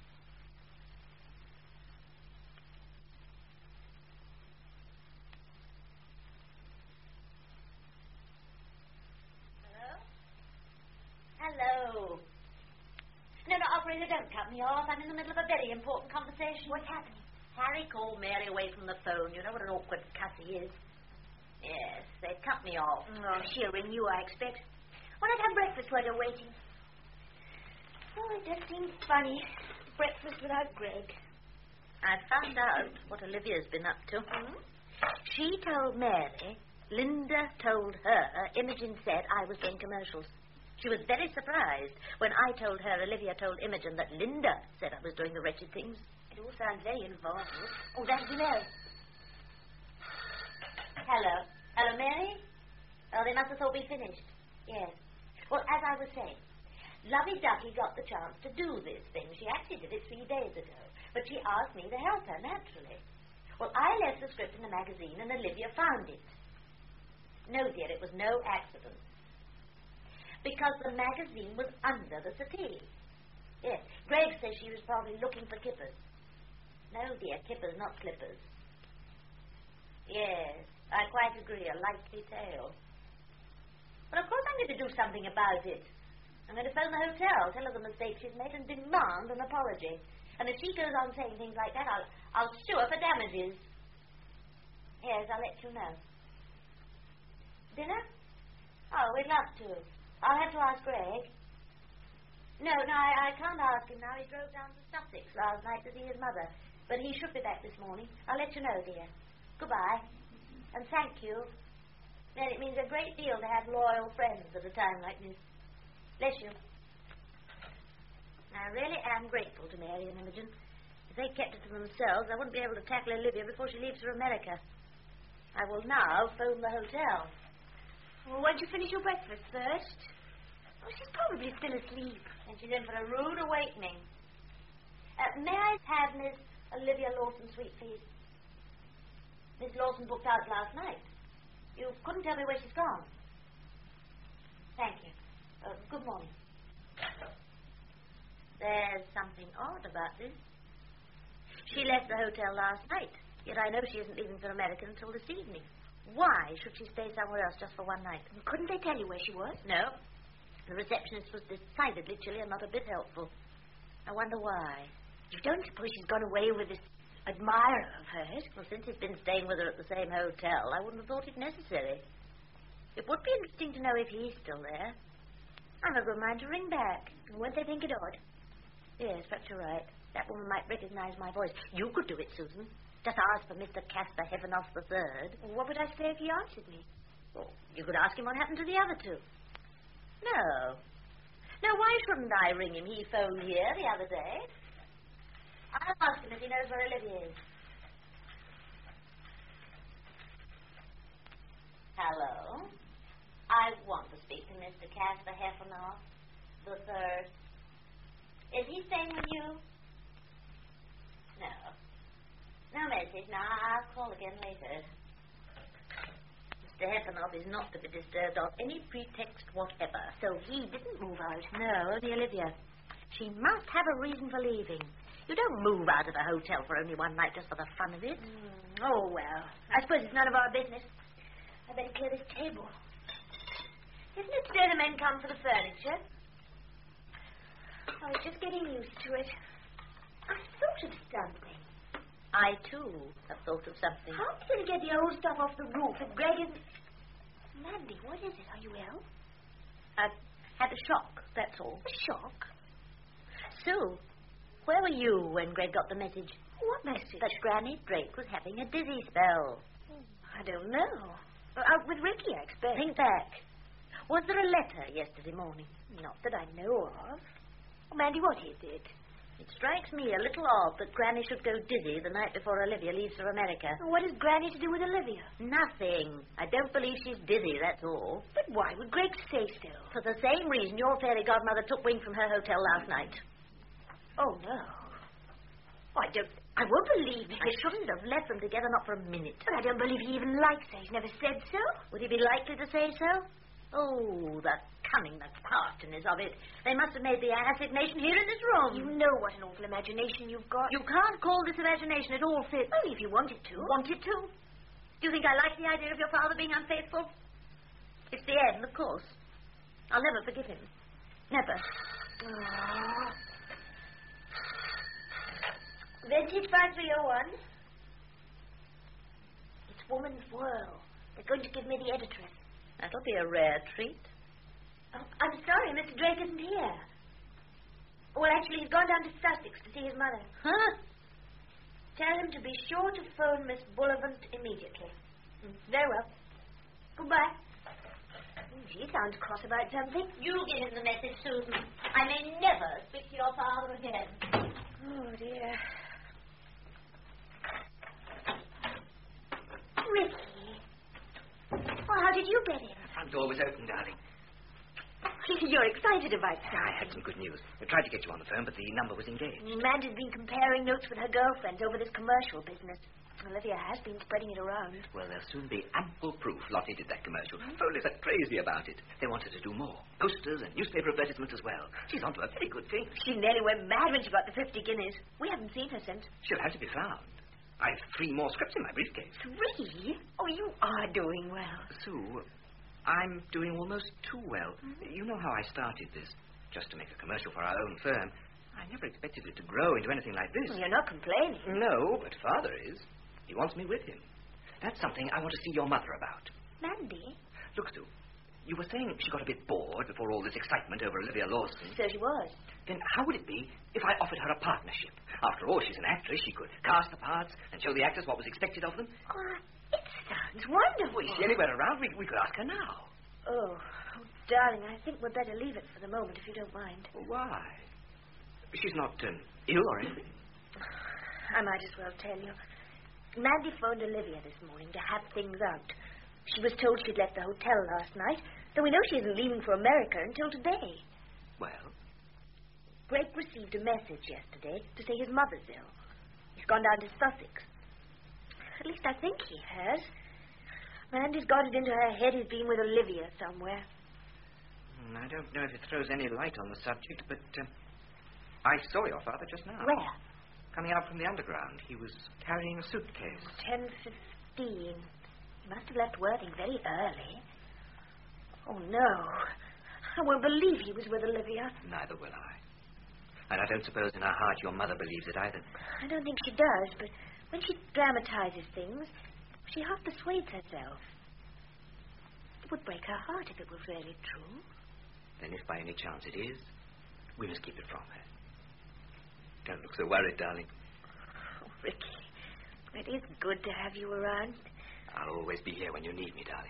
Speaker 2: Hello? No, operator, don't cut me off. I'm in the middle of a very important conversation.
Speaker 3: What's happening?
Speaker 2: Harry called Mary away from the phone. You know what an awkward cuss he is. Yes, they cut me off.
Speaker 3: Oh, she'll ring you, I expect. Why not have breakfast while you're waiting? Oh, it does seem funny. Breakfast without Greg.
Speaker 2: I found out what Olivia's been up to. She told Mary, Linda told her, Imogen said I was doing commercials. She was very surprised when I told her Olivia told Imogen that Linda said I was doing the wretched things.
Speaker 3: It all sounds very involved. Oh, that'll be Mary.
Speaker 2: Hello. Hello, Mary? Oh, they must have thought we finished. Yes. Well, as I was saying, Lovey Ducky got the chance to do this thing. She actually did it 3 days ago. But she asked me to help her, naturally. Well, I left the script in the magazine and Olivia found it. No, dear, it was no accident. Because the magazine was under the settee. Yes. Greg says she was probably looking for kippers. No, dear, kippers, not clippers. Yes, I quite agree, a likely tale. But of course I'm going to do something about it. I'm going to phone the hotel, tell her the mistake she's made, and demand an apology. And if she goes on saying things like that, I'll sue her for damages. Yes, I'll let you know. Dinner? Oh, we'd love to. I'll have to ask Greg. No, I can't ask him now. He drove down to Sussex last night to see his mother. But he should be back this morning. I'll let you know, dear. Goodbye. And thank you. Then it means a great deal to have loyal friends at a time like this. Bless you. I really am grateful to Mary and Imogen. If they kept it to themselves, I wouldn't be able to tackle Olivia before she leaves for America. I will now phone the hotel.
Speaker 3: Well, won't you finish your breakfast first? Oh, she's probably still asleep.
Speaker 2: And she's in for a rude awakening. May I have Miss Olivia Lawson, sweet, please? Miss Lawson booked out last night. You couldn't tell me where she's gone. Thank you. Good morning. There's something odd about this. She left the hotel last night, yet I know she isn't leaving for America until this evening. Why should she stay somewhere else just for one night?
Speaker 3: Couldn't they tell you where she was?
Speaker 2: No. The receptionist was decidedly chilly and not a bit helpful. I wonder why.
Speaker 3: You don't suppose she's gone away with this admirer of hers?
Speaker 2: Well, since he's been staying with her at the same hotel, I wouldn't have thought it necessary. It would be interesting to know if he's still there. I've a good mind to ring back.
Speaker 3: Won't they think it odd?
Speaker 2: Yes, perhaps you're right. That woman might recognize my voice. You could do it, Susan. Just ask for Mr. Casper Heffenoff III.
Speaker 3: What would I say if he answered me?
Speaker 2: Well, you could ask him what happened to the other two. No. No, why shouldn't I ring him? He phoned here the other day. I'll ask him if he knows where Olivia is. Hello. I want to speak to Mr. Casper Heffenoff III. Is he staying with you? No. No message. Now, I'll call again later. Mr. Heffenoff is not to be disturbed on any pretext whatever.
Speaker 3: So he didn't move out?
Speaker 2: No, only Olivia. She must have a reason for leaving. You don't move out of a hotel for only one night just for the fun of it.
Speaker 3: Oh, well. I suppose it's none of our business. I better clear this table. Isn't it today the men come for the furniture? I was just getting used to it. I thought of something.
Speaker 2: I, too, have thought of something.
Speaker 3: How are you going to get the old stuff off the roof if Greg isn't... Mandy, what is it? Are you ill?
Speaker 2: I've had a shock, that's all.
Speaker 3: A shock?
Speaker 2: Sue, where were you when Greg got the message?
Speaker 3: What message?
Speaker 2: That Granny Drake was having a dizzy spell.
Speaker 3: I don't know. Out with Ricky, I expect.
Speaker 2: Think back. Was there a letter yesterday morning?
Speaker 3: Not that I know of. Oh, Mandy, what is it?
Speaker 2: It strikes me a little odd that Granny should go dizzy the night before Olivia leaves for America.
Speaker 3: What has Granny to do with Olivia?
Speaker 2: Nothing. I don't believe she's dizzy, that's all.
Speaker 3: But why would Greg say so?
Speaker 2: For the same reason your fairy godmother took wing from her hotel last night.
Speaker 3: Oh, no. Oh, I won't believe it.
Speaker 2: I shouldn't have left them together, not for a minute.
Speaker 3: But I don't believe he even likes her. He's never said so.
Speaker 2: Would he be likely to say so? Oh, the cunning, the craftiness of it. They must have made the assignation here in this room.
Speaker 3: You know what an awful imagination you've got.
Speaker 2: You can't call this imagination. It all fits.
Speaker 3: Only if you want it to.
Speaker 2: Want it to? Do you think I like the idea of your father being unfaithful? It's the end, of course. I'll never forgive him. Never.
Speaker 3: Vintage 5301. It's Woman's World. They're going to give me the editoress.
Speaker 2: That'll be a rare treat.
Speaker 3: Oh, I'm sorry, Mr. Drake isn't here. Well, actually, he's gone down to Sussex to see his mother.
Speaker 2: Huh?
Speaker 3: Tell him to be sure to phone Miss Bullivant immediately. Very well. Goodbye. She sounds cross about something.
Speaker 2: You give him the message, Susan. I may never speak to your father again.
Speaker 3: Oh, dear. Ricky. Well, how did you get in?
Speaker 4: The front door was open, darling.
Speaker 3: You're excited about that.
Speaker 4: I had some good news. I tried to get you on the phone, but the number was engaged.
Speaker 3: Amanda's been comparing notes with her girlfriends over this commercial business. Olivia has been spreading it around.
Speaker 4: Well, there'll soon be ample proof Lottie did that commercial. Foley's are crazy about it. They wanted to do more. Posters and newspaper advertisements as well. She's onto a very good thing.
Speaker 3: She nearly went mad when she got the 50 guineas. We haven't seen her since.
Speaker 4: She'll have to be found. I've 3 more scripts in my briefcase.
Speaker 3: 3? Oh, you are doing well.
Speaker 4: Sue, I'm doing almost too well. You know how I started this. just to make a commercial for our own firm. I never expected it to grow into anything like this.
Speaker 2: You're not complaining.
Speaker 4: No, but Father is. He wants me with him. That's something I want to see your mother about.
Speaker 2: Mandy?
Speaker 4: Look, Sue, you were saying she got a bit bored before all this excitement over Olivia Lawson.
Speaker 2: So she was.
Speaker 4: Then how would it be if I offered her a partnership? After all, she's an actress. She could cast the parts and show the actors what was expected of them.
Speaker 2: Oh, it sounds wonderful.
Speaker 4: Is she anywhere around? We could ask her now.
Speaker 2: Oh, darling, I think we'd better leave it for the moment, if you don't mind.
Speaker 4: Well, why? She's not ill or anything.
Speaker 2: I might as well tell you. Mandy phoned Olivia this morning to have things out. She was told she'd left the hotel last night, though we know she isn't leaving for America until today.
Speaker 4: Well?
Speaker 2: Greg received a message yesterday to say his mother's ill. He's gone down to Sussex. At least I think he has. Mandy's got it into her head he's been with Olivia somewhere.
Speaker 4: I don't know if it throws any light on the subject, but I saw your father just now.
Speaker 2: Where?
Speaker 4: Coming out from the underground. He was carrying a suitcase.
Speaker 2: 10:15. He must have left Worthing very early. Oh, no. I won't believe he was with Olivia.
Speaker 4: Neither will I. And I don't suppose in her heart your mother believes it either.
Speaker 2: I don't think she does, but when she dramatizes things, she half persuades herself. It would break her heart if it was really true.
Speaker 4: Then if by any chance it is, we must keep it from her. Don't look so worried, darling.
Speaker 2: Oh, Ricky, it is good to have you around.
Speaker 4: I'll always be here when you need me, darling.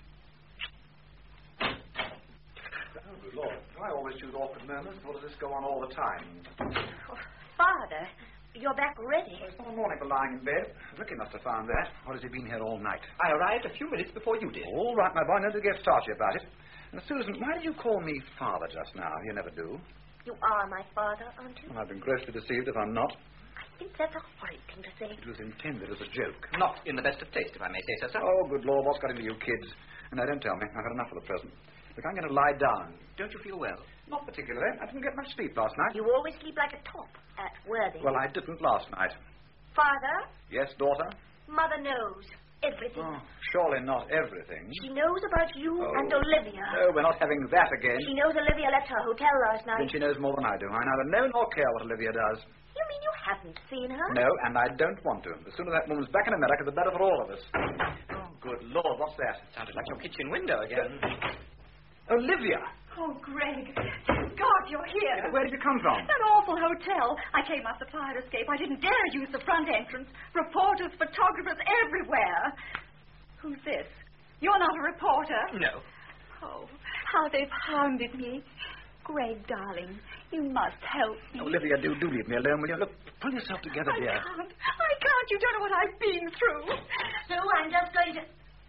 Speaker 1: Oh, good Lord. I always choose awkward moments. Or does this go on all the time?
Speaker 2: Oh, Father, you're back already.
Speaker 1: It's not morning for lying in bed. Ricky must have found that. Or has he been here all night?
Speaker 4: I arrived a few minutes before you did.
Speaker 1: All right, my boy. No to get starchy about it. And Susan, why did you call me father just now? You never do.
Speaker 2: You are my father, aren't you?
Speaker 1: Well, I've been grossly deceived if I'm not.
Speaker 2: I think that's a horrid thing to say.
Speaker 1: It was intended as a joke.
Speaker 4: Not in the best of taste, if I may say so, sir.
Speaker 1: Oh, good Lord, what's got into you kids? And now, don't tell me. I've had enough for the present. Look, I'm going to lie down.
Speaker 4: Don't you feel well?
Speaker 1: Not particularly. I didn't get much sleep last night.
Speaker 2: You always sleep like a top at Worthing.
Speaker 1: Well, I didn't last night.
Speaker 2: Father?
Speaker 1: Yes, daughter?
Speaker 2: Mother knows everything.
Speaker 1: Oh, surely not everything.
Speaker 2: She knows about you and Olivia.
Speaker 1: No, we're not having that again.
Speaker 2: She knows Olivia left her hotel last night.
Speaker 1: Then she knows more than I do. I neither know nor care what Olivia does.
Speaker 2: You mean you haven't seen her?
Speaker 1: No, and I don't want to. The sooner that woman's back in America, the better for all of us. Oh, good Lord, what's that?
Speaker 4: Sounded like your kitchen window again.
Speaker 1: Olivia!
Speaker 5: Oh, Greg. God, you're here.
Speaker 1: Where did you come from?
Speaker 5: That awful hotel. I came up the fire escape. I didn't dare use the front entrance. Reporters, photographers everywhere. Who's this? You're not a reporter?
Speaker 4: No.
Speaker 5: Oh, how they've hounded me. Greg, darling, you must help me.
Speaker 1: Olivia, do leave me alone, will you? Look, pull yourself together, dear.
Speaker 5: I can't. You don't know what I've been through.
Speaker 2: Sue, I'm just going to...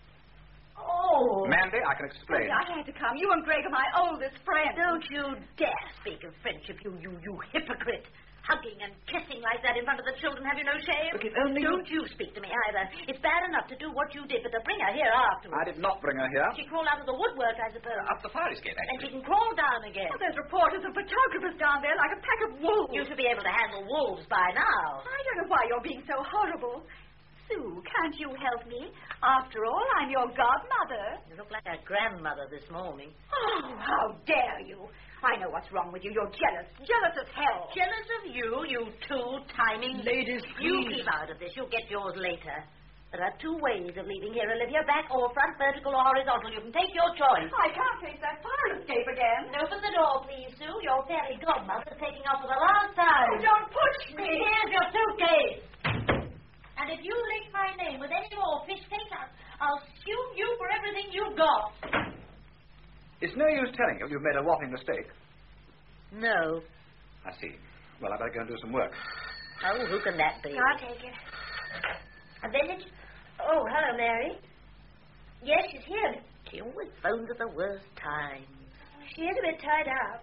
Speaker 2: Oh.
Speaker 1: Mandy, I can explain.
Speaker 5: I had to come. You and Greg are my oldest friends.
Speaker 2: Don't you dare speak of friendship, you hypocrite. Hugging and kissing like that in front of the children, have you no shame?
Speaker 1: Look, if only
Speaker 2: Don't you speak to me either. It's bad enough to do what you did, but to bring her here afterwards.
Speaker 1: I did not bring her here.
Speaker 2: She crawled out of the woodwork, I suppose.
Speaker 4: Up the fire escape,
Speaker 2: And
Speaker 4: actually.
Speaker 2: she can crawl down again.
Speaker 5: Oh, there's reporters and photographers down there like a pack of wolves.
Speaker 2: You should be able to handle wolves by now.
Speaker 5: I don't know why you're being so horrible. Sue, can't you help me? After all, I'm your godmother.
Speaker 2: You look like a grandmother this morning.
Speaker 5: Oh, how dare you! I know what's wrong with you. You're jealous. Jealous as hell.
Speaker 2: Jealous of you, you two-timing...
Speaker 1: Ladies,
Speaker 2: You
Speaker 1: please.
Speaker 2: keep out of this. You'll get yours later. There are two ways of leaving here, Olivia. Back or front, vertical or horizontal. You can take your choice.
Speaker 5: I can't face that fire escape again.
Speaker 2: Open the door, please, Sue. Your fairy godmother's taking off for the last time.
Speaker 5: Oh, don't push me.
Speaker 2: Here's your suitcase. And if you link my name with any more fish cakes, I'll sue you for everything you've got.
Speaker 1: It's no use telling you you've made a whopping mistake.
Speaker 2: No.
Speaker 1: I see. Well, I better go and do some work.
Speaker 2: Oh, who can that be?
Speaker 3: I'll take it.
Speaker 2: A village? Oh, hello, Mary. Yes, she's here. She always phones at the worst times.
Speaker 3: She is a bit tied up.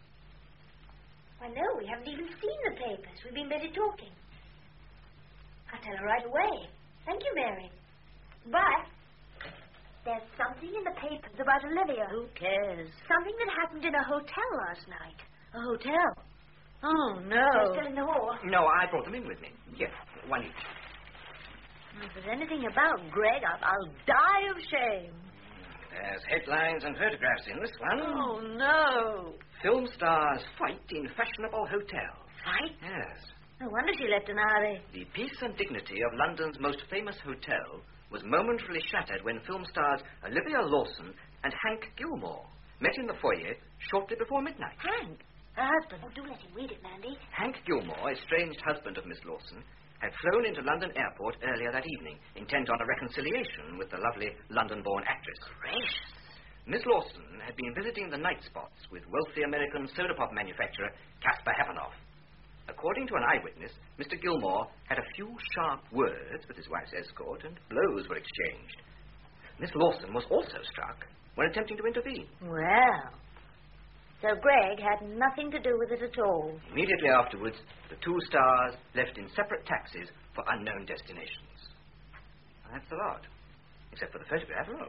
Speaker 3: I know, we haven't even seen the papers. We've been busy talking. I'll tell her right away. Thank you, Mary. But there's something in the papers about Olivia.
Speaker 2: Who cares?
Speaker 3: Something that happened in a hotel last night.
Speaker 2: A hotel? Oh, no.
Speaker 3: They're still in the hall.
Speaker 4: No, I brought them in with me. Here, one each.
Speaker 2: If there's anything about Greg, I'll die of shame.
Speaker 4: There's headlines and photographs in this one.
Speaker 2: Oh, no.
Speaker 4: Film stars fight in fashionable hotel.
Speaker 2: Fight?
Speaker 4: Yes.
Speaker 2: No wonder she left an alley.
Speaker 4: The peace and dignity of London's most famous hotel was momentarily shattered when film stars Olivia Lawson and Hank Gilmore met in the foyer shortly before midnight.
Speaker 2: Hank? Her husband. Oh, do let him read it, Mandy.
Speaker 4: Hank Gilmore, estranged husband of Miss Lawson, had flown into London Airport earlier that evening, intent on a reconciliation with the lovely London-born actress.
Speaker 2: Gracious.
Speaker 4: Miss Lawson had been visiting the night spots with wealthy American soda pop manufacturer Caspar Havanoff. According to an eyewitness, Mr. Gilmore had a few sharp words with his wife's escort, and blows were exchanged. Miss Lawson was also struck when attempting to intervene.
Speaker 2: Well, so Greg had nothing to do with it at all.
Speaker 4: Immediately afterwards, the two stars left in separate taxis for unknown destinations. That's the lot. Except for the photograph. Look.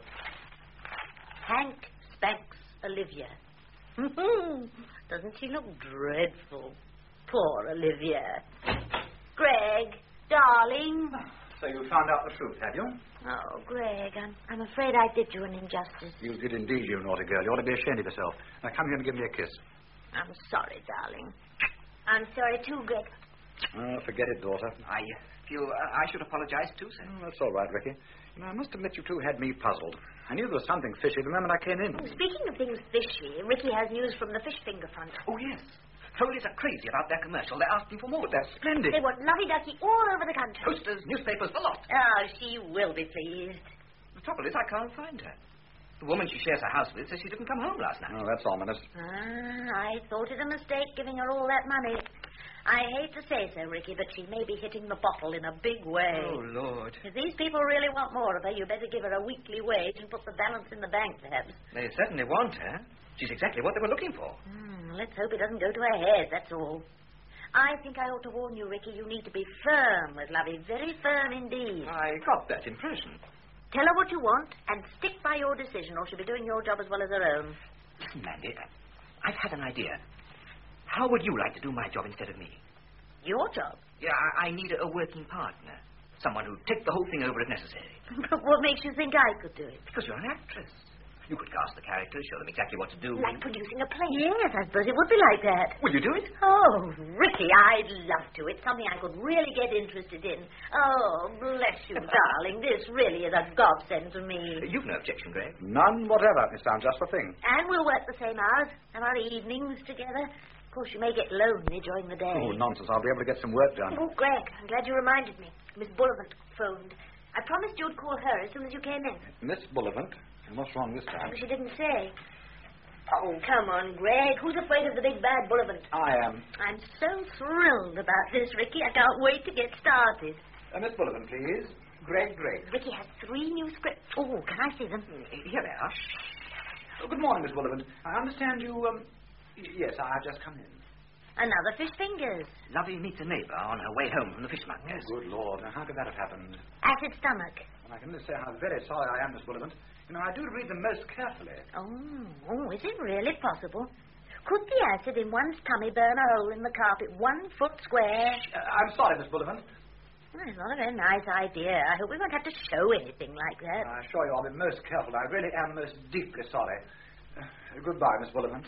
Speaker 2: Hank spanks Olivia. Doesn't she look dreadful? Poor Olivia. Greg, darling.
Speaker 1: So you found out the truth, have you?
Speaker 2: Oh, Greg, I'm afraid I did you an injustice.
Speaker 1: You did indeed, you naughty girl. You ought to be ashamed of yourself. Now come here and give me a kiss.
Speaker 2: I'm sorry, darling. I'm sorry too, Greg.
Speaker 1: Oh, forget it, daughter.
Speaker 4: I feel I should apologize too, sir.
Speaker 1: Oh, that's all right, Ricky. You know, I must admit you two had me puzzled. I knew there was something fishy the moment I came in.
Speaker 2: Oh, speaking of things fishy, Ricky has news from the fish finger front.
Speaker 4: Oh, yes. Follies are crazy about their commercial. They're asking for more.
Speaker 1: But that's splendid.
Speaker 2: They want lovey-dovey all over the country.
Speaker 4: Posters, newspapers, the lot.
Speaker 2: Oh, she will be pleased.
Speaker 4: The trouble is I can't find her. The woman she shares her house with says she didn't come home last night.
Speaker 1: Oh, that's ominous.
Speaker 2: I thought it a mistake giving her all that money. I hate to say so, Ricky, but she may be hitting the bottle in a big way.
Speaker 4: Oh, Lord.
Speaker 2: If these people really want more of her, you better give her a weekly wage and put the balance in the bank, perhaps.
Speaker 4: They certainly want her. She's exactly what they were looking for.
Speaker 2: Let's hope it doesn't go to her head, that's all. I think I ought to warn you, Ricky, you need to be firm with Lovey. Very firm indeed.
Speaker 4: I got that impression.
Speaker 2: Tell her what you want and stick by your decision, or she'll be doing your job as well as her own.
Speaker 4: Listen, Mandy, I've had an idea. How would you like to do my job instead of me?
Speaker 2: Your job?
Speaker 4: Yeah, I need a working partner. Someone who'd take the whole thing over if necessary.
Speaker 2: What makes you think I could do it?
Speaker 4: Because you're an actress. You could cast the characters, show them exactly what to do.
Speaker 2: Like producing a play? Yes, I suppose it would be like that.
Speaker 4: Will you do it?
Speaker 2: Oh, Ricky, I'd love to. It's something I could really get interested in. Oh, bless you, darling. This really is a godsend to me.
Speaker 4: You've no objection, Greg?
Speaker 1: None whatever. It sounds just the thing.
Speaker 2: And we'll work the same hours, and our evenings together. Of course, you may get lonely during the day.
Speaker 1: Oh, nonsense. I'll be able to get some work done.
Speaker 2: Oh, Greg, I'm glad you reminded me. Miss Bullivant phoned. I promised you'd call her as soon as you came in.
Speaker 1: Miss Bullivant? And what's wrong this time?
Speaker 2: She didn't say. Oh, come on, Greg. Who's afraid of the big bad Bullivant?
Speaker 1: I am.
Speaker 2: I'm so thrilled about this, Ricky. I can't wait to get started.
Speaker 1: Miss Bullivant, please. Greg.
Speaker 2: Ricky has 3 new scripts. Oh, can I see them?
Speaker 4: Here they are.
Speaker 1: Oh, good morning, Miss Bullivant. I understand you, Yes, I've just come in.
Speaker 2: Another fish fingers.
Speaker 4: Lovey meets a neighbour on her way home from the fishmongers.
Speaker 1: Oh, good Lord. Now, how could that have happened?
Speaker 2: Acid stomach.
Speaker 1: Well, I can only say how very sorry I am, Miss Bullivant. You know, I do read them most carefully.
Speaker 2: Oh, is it really possible? Could the acid in one's tummy burn a hole in the carpet 1 foot square?
Speaker 1: I'm sorry, Miss Bullivant.
Speaker 2: Well, it's not a very nice idea. I hope we won't have to show anything like that.
Speaker 1: I assure you I'll be most careful. I really am most deeply sorry. Goodbye, Miss Bullivant.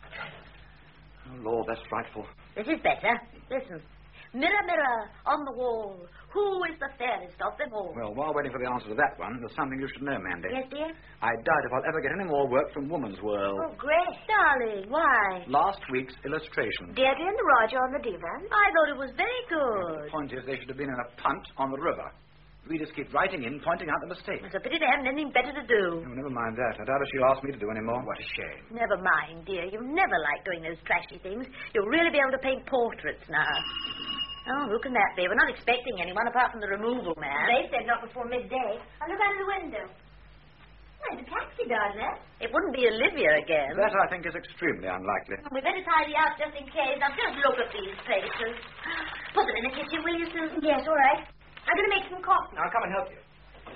Speaker 1: Oh, Lord, that's frightful.
Speaker 2: This is better. Listen. Mirror, mirror on the wall, who is the fairest of them all?
Speaker 1: Well, while waiting for the answer to that one, there's something you should know, Mandy.
Speaker 2: Yes, dear?
Speaker 1: I doubt if I'll ever get any more work from Woman's World.
Speaker 2: Oh, great. Darling, why?
Speaker 1: Last week's illustration.
Speaker 2: Deirdre and Roger on the divan? I thought it was very good.
Speaker 1: The point is they should have been in a punt on the river. Readers keep writing in, pointing out the mistake.
Speaker 2: It's a pity they haven't anything better to do.
Speaker 1: Oh, never mind that. I doubt if she'll ask me to do any more.
Speaker 4: What a shame.
Speaker 2: Never mind, dear. You never like doing those trashy things. You'll really be able to paint portraits now. Oh, who can that be? We're not expecting anyone apart from the removal man.
Speaker 3: They said not before midday. I'll look out of the window. There's a taxi, darling.
Speaker 2: It wouldn't be Olivia again.
Speaker 1: That, I think, is extremely unlikely.
Speaker 2: We better tidy up just in case. Now, just look at these places. Put them in the kitchen, will you, Susan?
Speaker 3: Yes, all right. I'm going to make some coffee.
Speaker 4: I'll come and help you.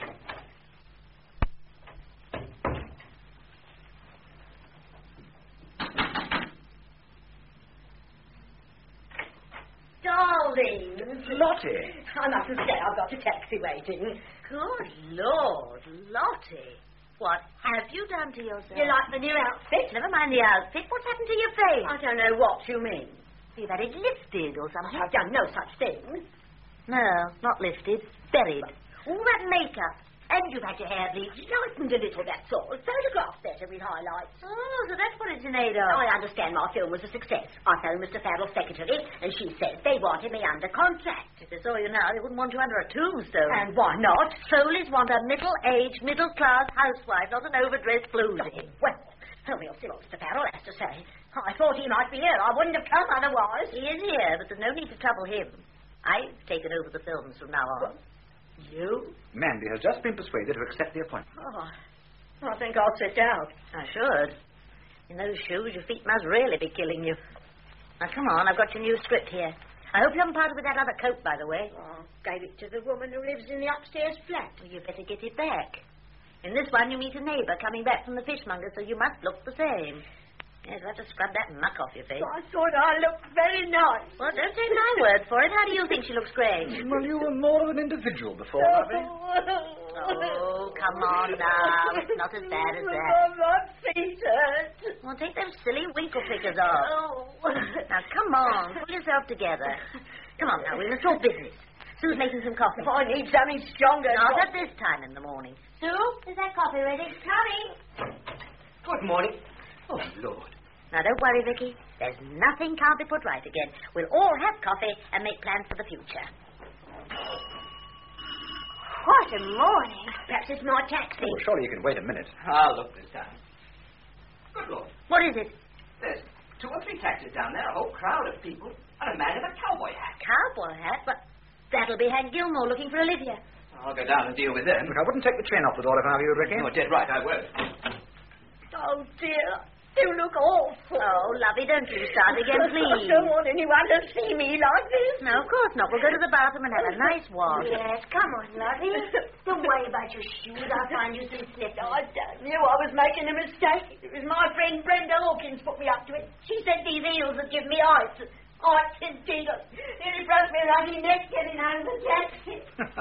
Speaker 2: Darling.
Speaker 4: Lottie.
Speaker 2: I mustn't stay. I've got a taxi waiting. Good Lord, Lottie. What have you done to yourself?
Speaker 3: You like the new outfit?
Speaker 2: Never mind the outfit. What's happened to your face?
Speaker 3: I don't know what you mean.
Speaker 2: You've had it lifted or something.
Speaker 3: I've done no such thing.
Speaker 2: No, not lifted. Buried.
Speaker 3: All that makeup. And you've had your hair bleached, lightened a little, that's all. Photographed better with highlights.
Speaker 2: Oh, so that's what it's in aid of.
Speaker 3: I understand my film was a success. I phoned Mr. Farrell's secretary, and she said they wanted me under contract.
Speaker 2: If they saw you now, they wouldn't want you under a tombstone.
Speaker 3: And why not?
Speaker 2: Soulies want a middle-aged, middle-class housewife, not an overdressed floozy.
Speaker 3: Well, we'll see what Mr. Farrell has to say. I thought he might be here. I wouldn't have come otherwise.
Speaker 2: He is here, but there's no need to trouble him. I've taken over the films from now on.
Speaker 3: You?
Speaker 1: Mandy has just been persuaded to accept the appointment.
Speaker 3: Oh, I think I'll sit down.
Speaker 2: I should. In those shoes, your feet must really be killing you. Now, come on, I've got your new script here. I hope you haven't parted with that other coat, by the way.
Speaker 3: Oh, gave it to the woman who lives in the upstairs flat.
Speaker 2: Well, you better get it back. In this one, you meet a neighbour coming back from the fishmonger, so you must look the same. Yes, you'll have to scrub that muck off your face.
Speaker 3: I thought I looked very nice.
Speaker 2: Well, don't take my word for it. How do you think she looks great?
Speaker 1: Well, you were more of an individual before, Lovey.
Speaker 2: Oh, come on now. It's not as bad as that.
Speaker 3: My feet hurt.
Speaker 2: Well, take those silly winkle pickers off.
Speaker 3: Oh.
Speaker 2: Now, come on. Pull yourself together. Come on now, we must talk business. Sue's making some coffee.
Speaker 3: I need something stronger.
Speaker 2: Not at this time in the morning. Sue, is that coffee ready?
Speaker 3: Coming.
Speaker 4: Good morning. Oh, Lord.
Speaker 2: Now, don't worry, Vicky. There's nothing can't be put right again. We'll all have coffee and make plans for the future.
Speaker 3: What a morning. Perhaps it's my taxi.
Speaker 1: Oh, surely you can wait a minute.
Speaker 4: I'll look this time. Good Lord.
Speaker 2: What is it?
Speaker 4: There's 2 or 3 taxis down there, a whole crowd of people, and a man in a cowboy hat.
Speaker 2: Cowboy hat? But that'll be Hank Gilmore looking for Olivia.
Speaker 4: I'll go down and deal with them.
Speaker 1: Look, I wouldn't take the chain off the door if I were you, Ricky.
Speaker 4: You're dead right, I won't.
Speaker 3: Oh, dear. You look awful.
Speaker 2: Oh, lovey, don't you start again,
Speaker 3: I
Speaker 2: please.
Speaker 3: don't want anyone to see me like this.
Speaker 2: No, of course not. We'll go to the bathroom and have a nice wash.
Speaker 3: Yes, come on, lovey. Don't worry about your shoes. I'll find you some slippers. I don't know. I was making a mistake. It was my friend Brenda Hawkins put me up to it. She said these heels would give me ice. Ice indeed. Nearly broke me runny neck getting out of the taxi.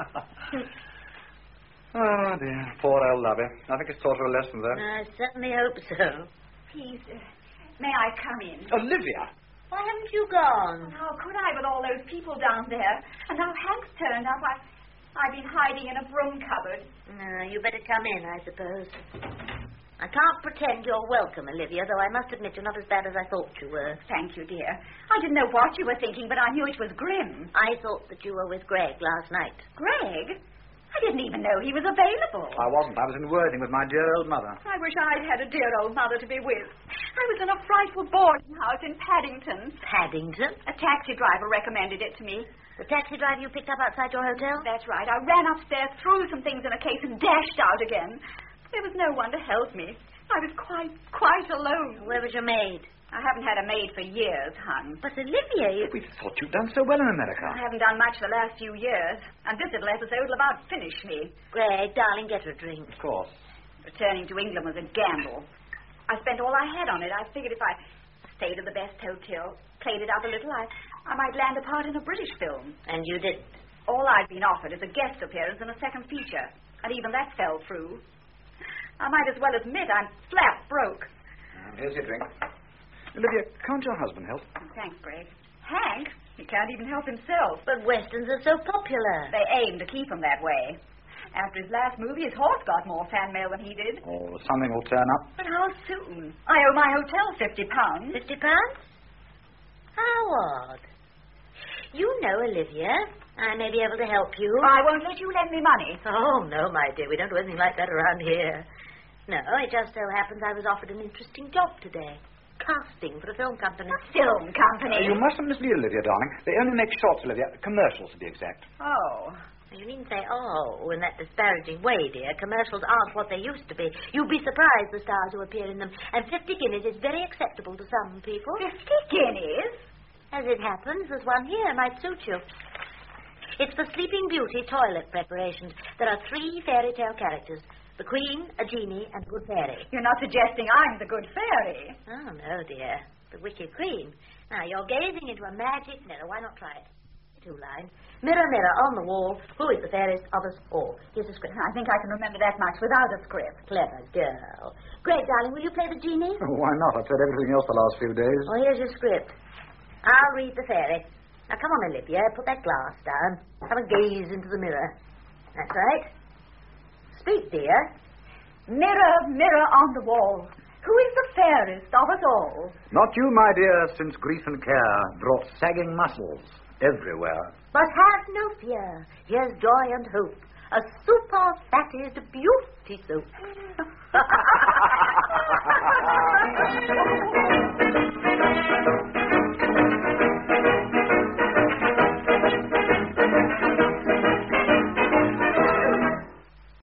Speaker 1: Oh, dear. Poor old Lovey. I think it's taught her a lesson, though.
Speaker 2: I certainly hope so.
Speaker 5: Please, may I come in?
Speaker 1: Olivia!
Speaker 2: Why haven't you gone?
Speaker 5: How could I with all those people down there? And now Hank's turned up. I've been hiding in a broom cupboard.
Speaker 2: No, you better come in, I suppose. I can't pretend you're welcome, Olivia, though I must admit you're not as bad as I thought you were.
Speaker 5: Thank you, dear. I didn't know what you were thinking, but I knew it was grim.
Speaker 2: I thought that you were with Greg last night.
Speaker 5: Greg? I didn't even know he was available.
Speaker 1: I wasn't. I was in Worthing with my dear old mother.
Speaker 5: I wish I'd had a dear old mother to be with. I was in a frightful boarding house in Paddington.
Speaker 2: Paddington?
Speaker 5: A taxi driver recommended it to me.
Speaker 2: The taxi driver you picked up outside your hotel?
Speaker 5: That's right. I ran upstairs, threw some things in a case, and dashed out again. There was no one to help me. I was quite alone.
Speaker 2: Where was your maid?
Speaker 5: I haven't had a maid for years, hon.
Speaker 2: But Olivia,
Speaker 1: We thought you'd done so well in America.
Speaker 5: I haven't done much the last few years, and this little episode will about finish me.
Speaker 2: Greg, darling, get her a drink.
Speaker 1: Of course.
Speaker 5: Returning to England was a gamble. I spent all I had on it. I figured if I stayed at the best hotel, played it up a little, I might land a part in a British film.
Speaker 2: And you didn't.
Speaker 5: All I'd been offered is a guest appearance in a second feature, and even that fell through. I might as well admit I'm flat broke.
Speaker 1: Here's your drink. Olivia, can't your husband help?
Speaker 5: Thanks, Greg. Hank? He can't even help himself.
Speaker 2: But Westerns are so popular.
Speaker 5: They aim to keep him that way. After his last movie, his horse got more fan mail than he did.
Speaker 1: Oh, something will turn up.
Speaker 5: But how soon? I owe my hotel £50.
Speaker 2: £50? How odd. You know, Olivia, I may be able to help you.
Speaker 5: I won't let you lend me money.
Speaker 2: Oh, no, my dear. We don't do anything like that around here. No, it just so happens I was offered an interesting job today. Casting for a film company.
Speaker 5: A film company?
Speaker 1: You mustn't mislead Olivia, darling. They only make shorts, Olivia. Commercials, to be exact.
Speaker 5: Oh.
Speaker 2: You needn't say, oh, in that disparaging way, dear. Commercials aren't what they used to be. You'd be surprised the stars who appear in them. And 50 guineas is very acceptable to some people.
Speaker 5: 50 guineas?
Speaker 2: As it happens, there's one here might suit you. It's for Sleeping Beauty toilet preparations. There are 3 fairy tale characters. The Queen, a Genie, and a Good Fairy.
Speaker 5: You're not suggesting I'm the Good Fairy?
Speaker 2: Oh, no, dear. The Wicked Queen. Now, you're gazing into a magic mirror. Why not try it? 2 lines. Mirror, mirror on the wall, who is the fairest of us all? Here's a script.
Speaker 5: I think I can remember that much without a script.
Speaker 2: Clever girl. Great, darling, will you play the genie?
Speaker 1: Oh, why not? I've said everything else the last few days.
Speaker 2: Well, here's your script. I'll read the fairy. Now, come on, Olivia. Put that glass down. Have a gaze into the mirror. That's right. Speak, dear.
Speaker 5: Mirror, mirror on the wall, who is the fairest of us all?
Speaker 1: Not you, my dear, since grief and care brought sagging muscles everywhere.
Speaker 2: But have no fear. Here's joy and hope. A super-fatted beauty soup.